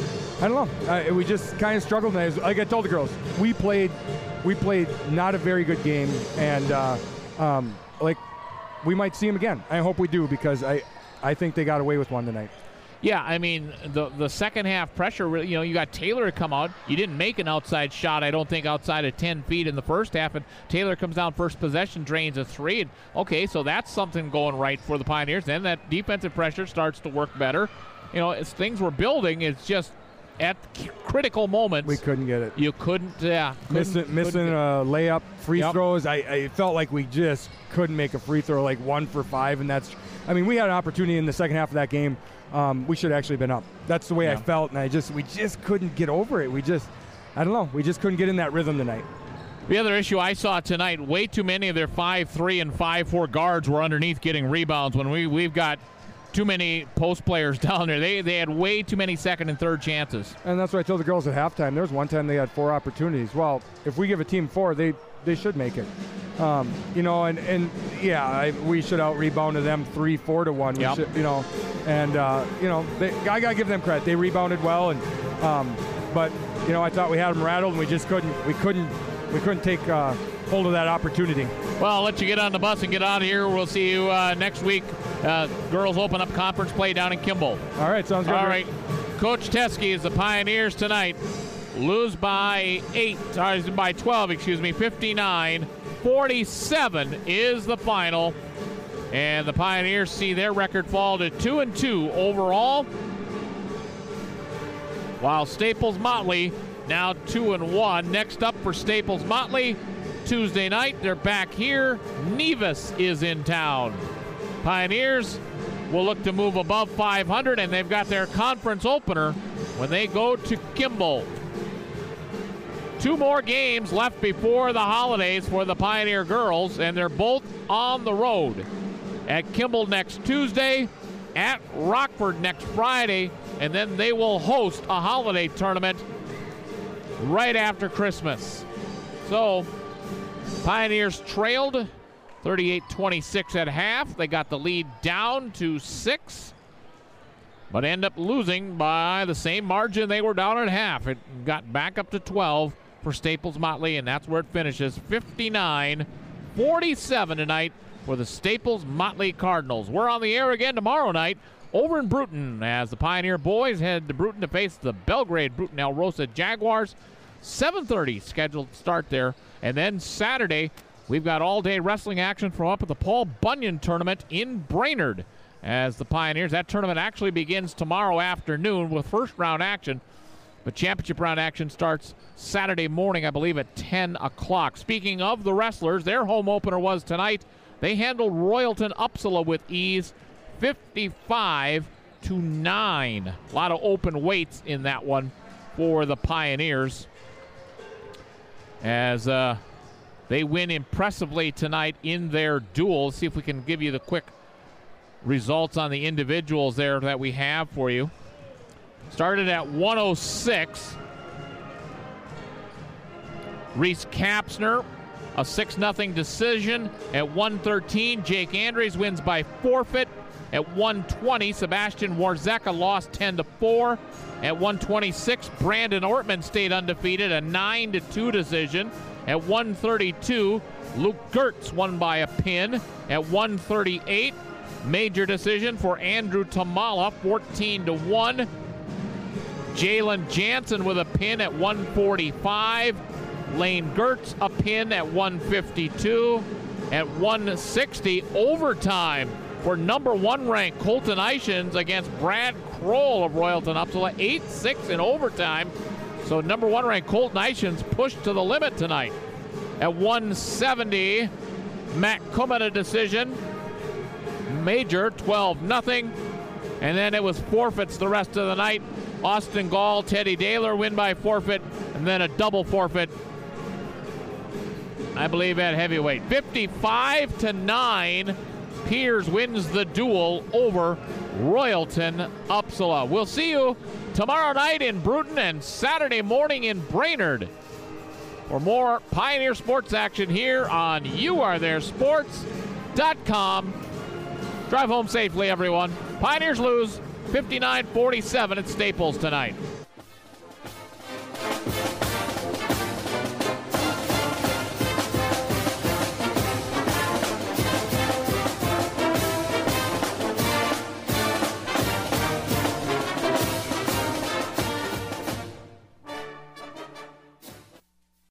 I don't know, uh, we just kind of struggled. Like I told the girls, we played, we played not a very good game, and uh, um, like we might see them again. I hope we do, because I, I think they got away with one tonight. Yeah, I mean, the the second half pressure, you know, you got Taylor to come out. You didn't make an outside shot, I don't think, outside of ten feet in the first half. And Taylor comes down first possession, drains a three. And, okay, so that's something going right for the Pioneers. Then that defensive pressure starts to work better. You know, as things were building, it's just at critical moments. We couldn't get it. You couldn't, yeah. Couldn't, missing missing uh, layup, free Yep. throws. I, I felt like we just couldn't make a free throw, like one for five. And that's, I mean, we had an opportunity in the second half of that game. Um, we should have actually been up. That's the way Yeah. I felt, and I just we just couldn't get over it. We just, I don't know, we just couldn't get in that rhythm tonight. The other issue I saw tonight, way too many of their five three and five four guards were underneath getting rebounds when we, we've got too many post players down there. They they had way too many second and third chances. And that's what I told the girls at halftime. There was one time they had four opportunities. Well, if we give a team four, they they should make it. Um, you know, and, and yeah, I, we should out-rebounded them three, four to one. We Yep. should, you know, and, uh, you know, they, I got to give them credit. They rebounded well, and um, but, you know, I thought we had them rattled, and we just couldn't, we couldn't, we couldn't take uh, hold of that opportunity. Well, I'll let you get on the bus and get out of here. We'll see you uh, next week. Uh, girls open up conference play down in Kimball. All right, sounds good. All right. Coach Teske is the Pioneers tonight. Lose by eight, sorry, by twelve, excuse me, fifty-nine forty-seven is the final. And the Pioneers see their record fall to two and two overall. While Staples Motley now two and one. Next up for Staples Motley, Tuesday night, they're back here. Nevis is in town. Pioneers will look to move above five hundred, and they've got their conference opener when they go to Kimball. Two more games left before the holidays for the Pioneer girls, and they're both on the road. At Kimball next Tuesday, at Rockford next Friday, and then they will host a holiday tournament right after Christmas. So, Pioneers trailed thirty-eight twenty-six at half. They got the lead down to six, but end up losing by the same margin they were down at half. It got back up to twelve for Staples Motley, and that's where it finishes. fifty-nine forty-seven tonight for the Staples Motley Cardinals. We're on the air again tomorrow night over in Bruton as the Pioneer boys head to Bruton to face the Belgrade Bruton El Rosa Jaguars. seven thirty scheduled start there. And then Saturday, we've got all-day wrestling action from up at the Paul Bunyan Tournament in Brainerd as the Pioneers. That tournament actually begins tomorrow afternoon with first-round action. But championship round action starts Saturday morning, I believe, at ten o'clock. Speaking of the wrestlers, their home opener was tonight. They handled Royalton Uppsala with ease, fifty-five to nine. A lot of open weights in that one for the Pioneers, as uh, they win impressively tonight in their duel. Let's see if we can give you the quick results on the individuals there that we have for you. started at one oh six. Reese Kapsner, a six nothing decision at one thirteen. Jake Andres wins by forfeit at one twenty. Sebastian Warzeka lost ten to four. At one twenty-six, Brandon Ortman stayed undefeated, a nine to two decision. At one thirty-two, Luke Gertz won by a pin. At one thirty-eight, major decision for Andrew Tamala, fourteen to one. Jalen Jansen with a pin at one forty-five. Lane Gertz a pin at one fifty-two. At one sixty, overtime for number one ranked Colton Ishins against Brad Kroll of Royalton Upsala, eight six in overtime. So number one ranked Colton Ishins pushed to the limit tonight. At one seventy, Matt Kumada decision. Major, twelve nothing. And then it was forfeits the rest of the night. Austin Gall, Teddy Daler win by forfeit, and then a double forfeit, I believe, at heavyweight. fifty-five to nine, Piers wins the duel over Royalton Upsala. We'll see you tomorrow night in Bruton and Saturday morning in Brainerd for more Pioneer sports action here on you are there sports dot com. Drive home safely, everyone. Pioneers lose fifty-nine forty-seven at Staples tonight.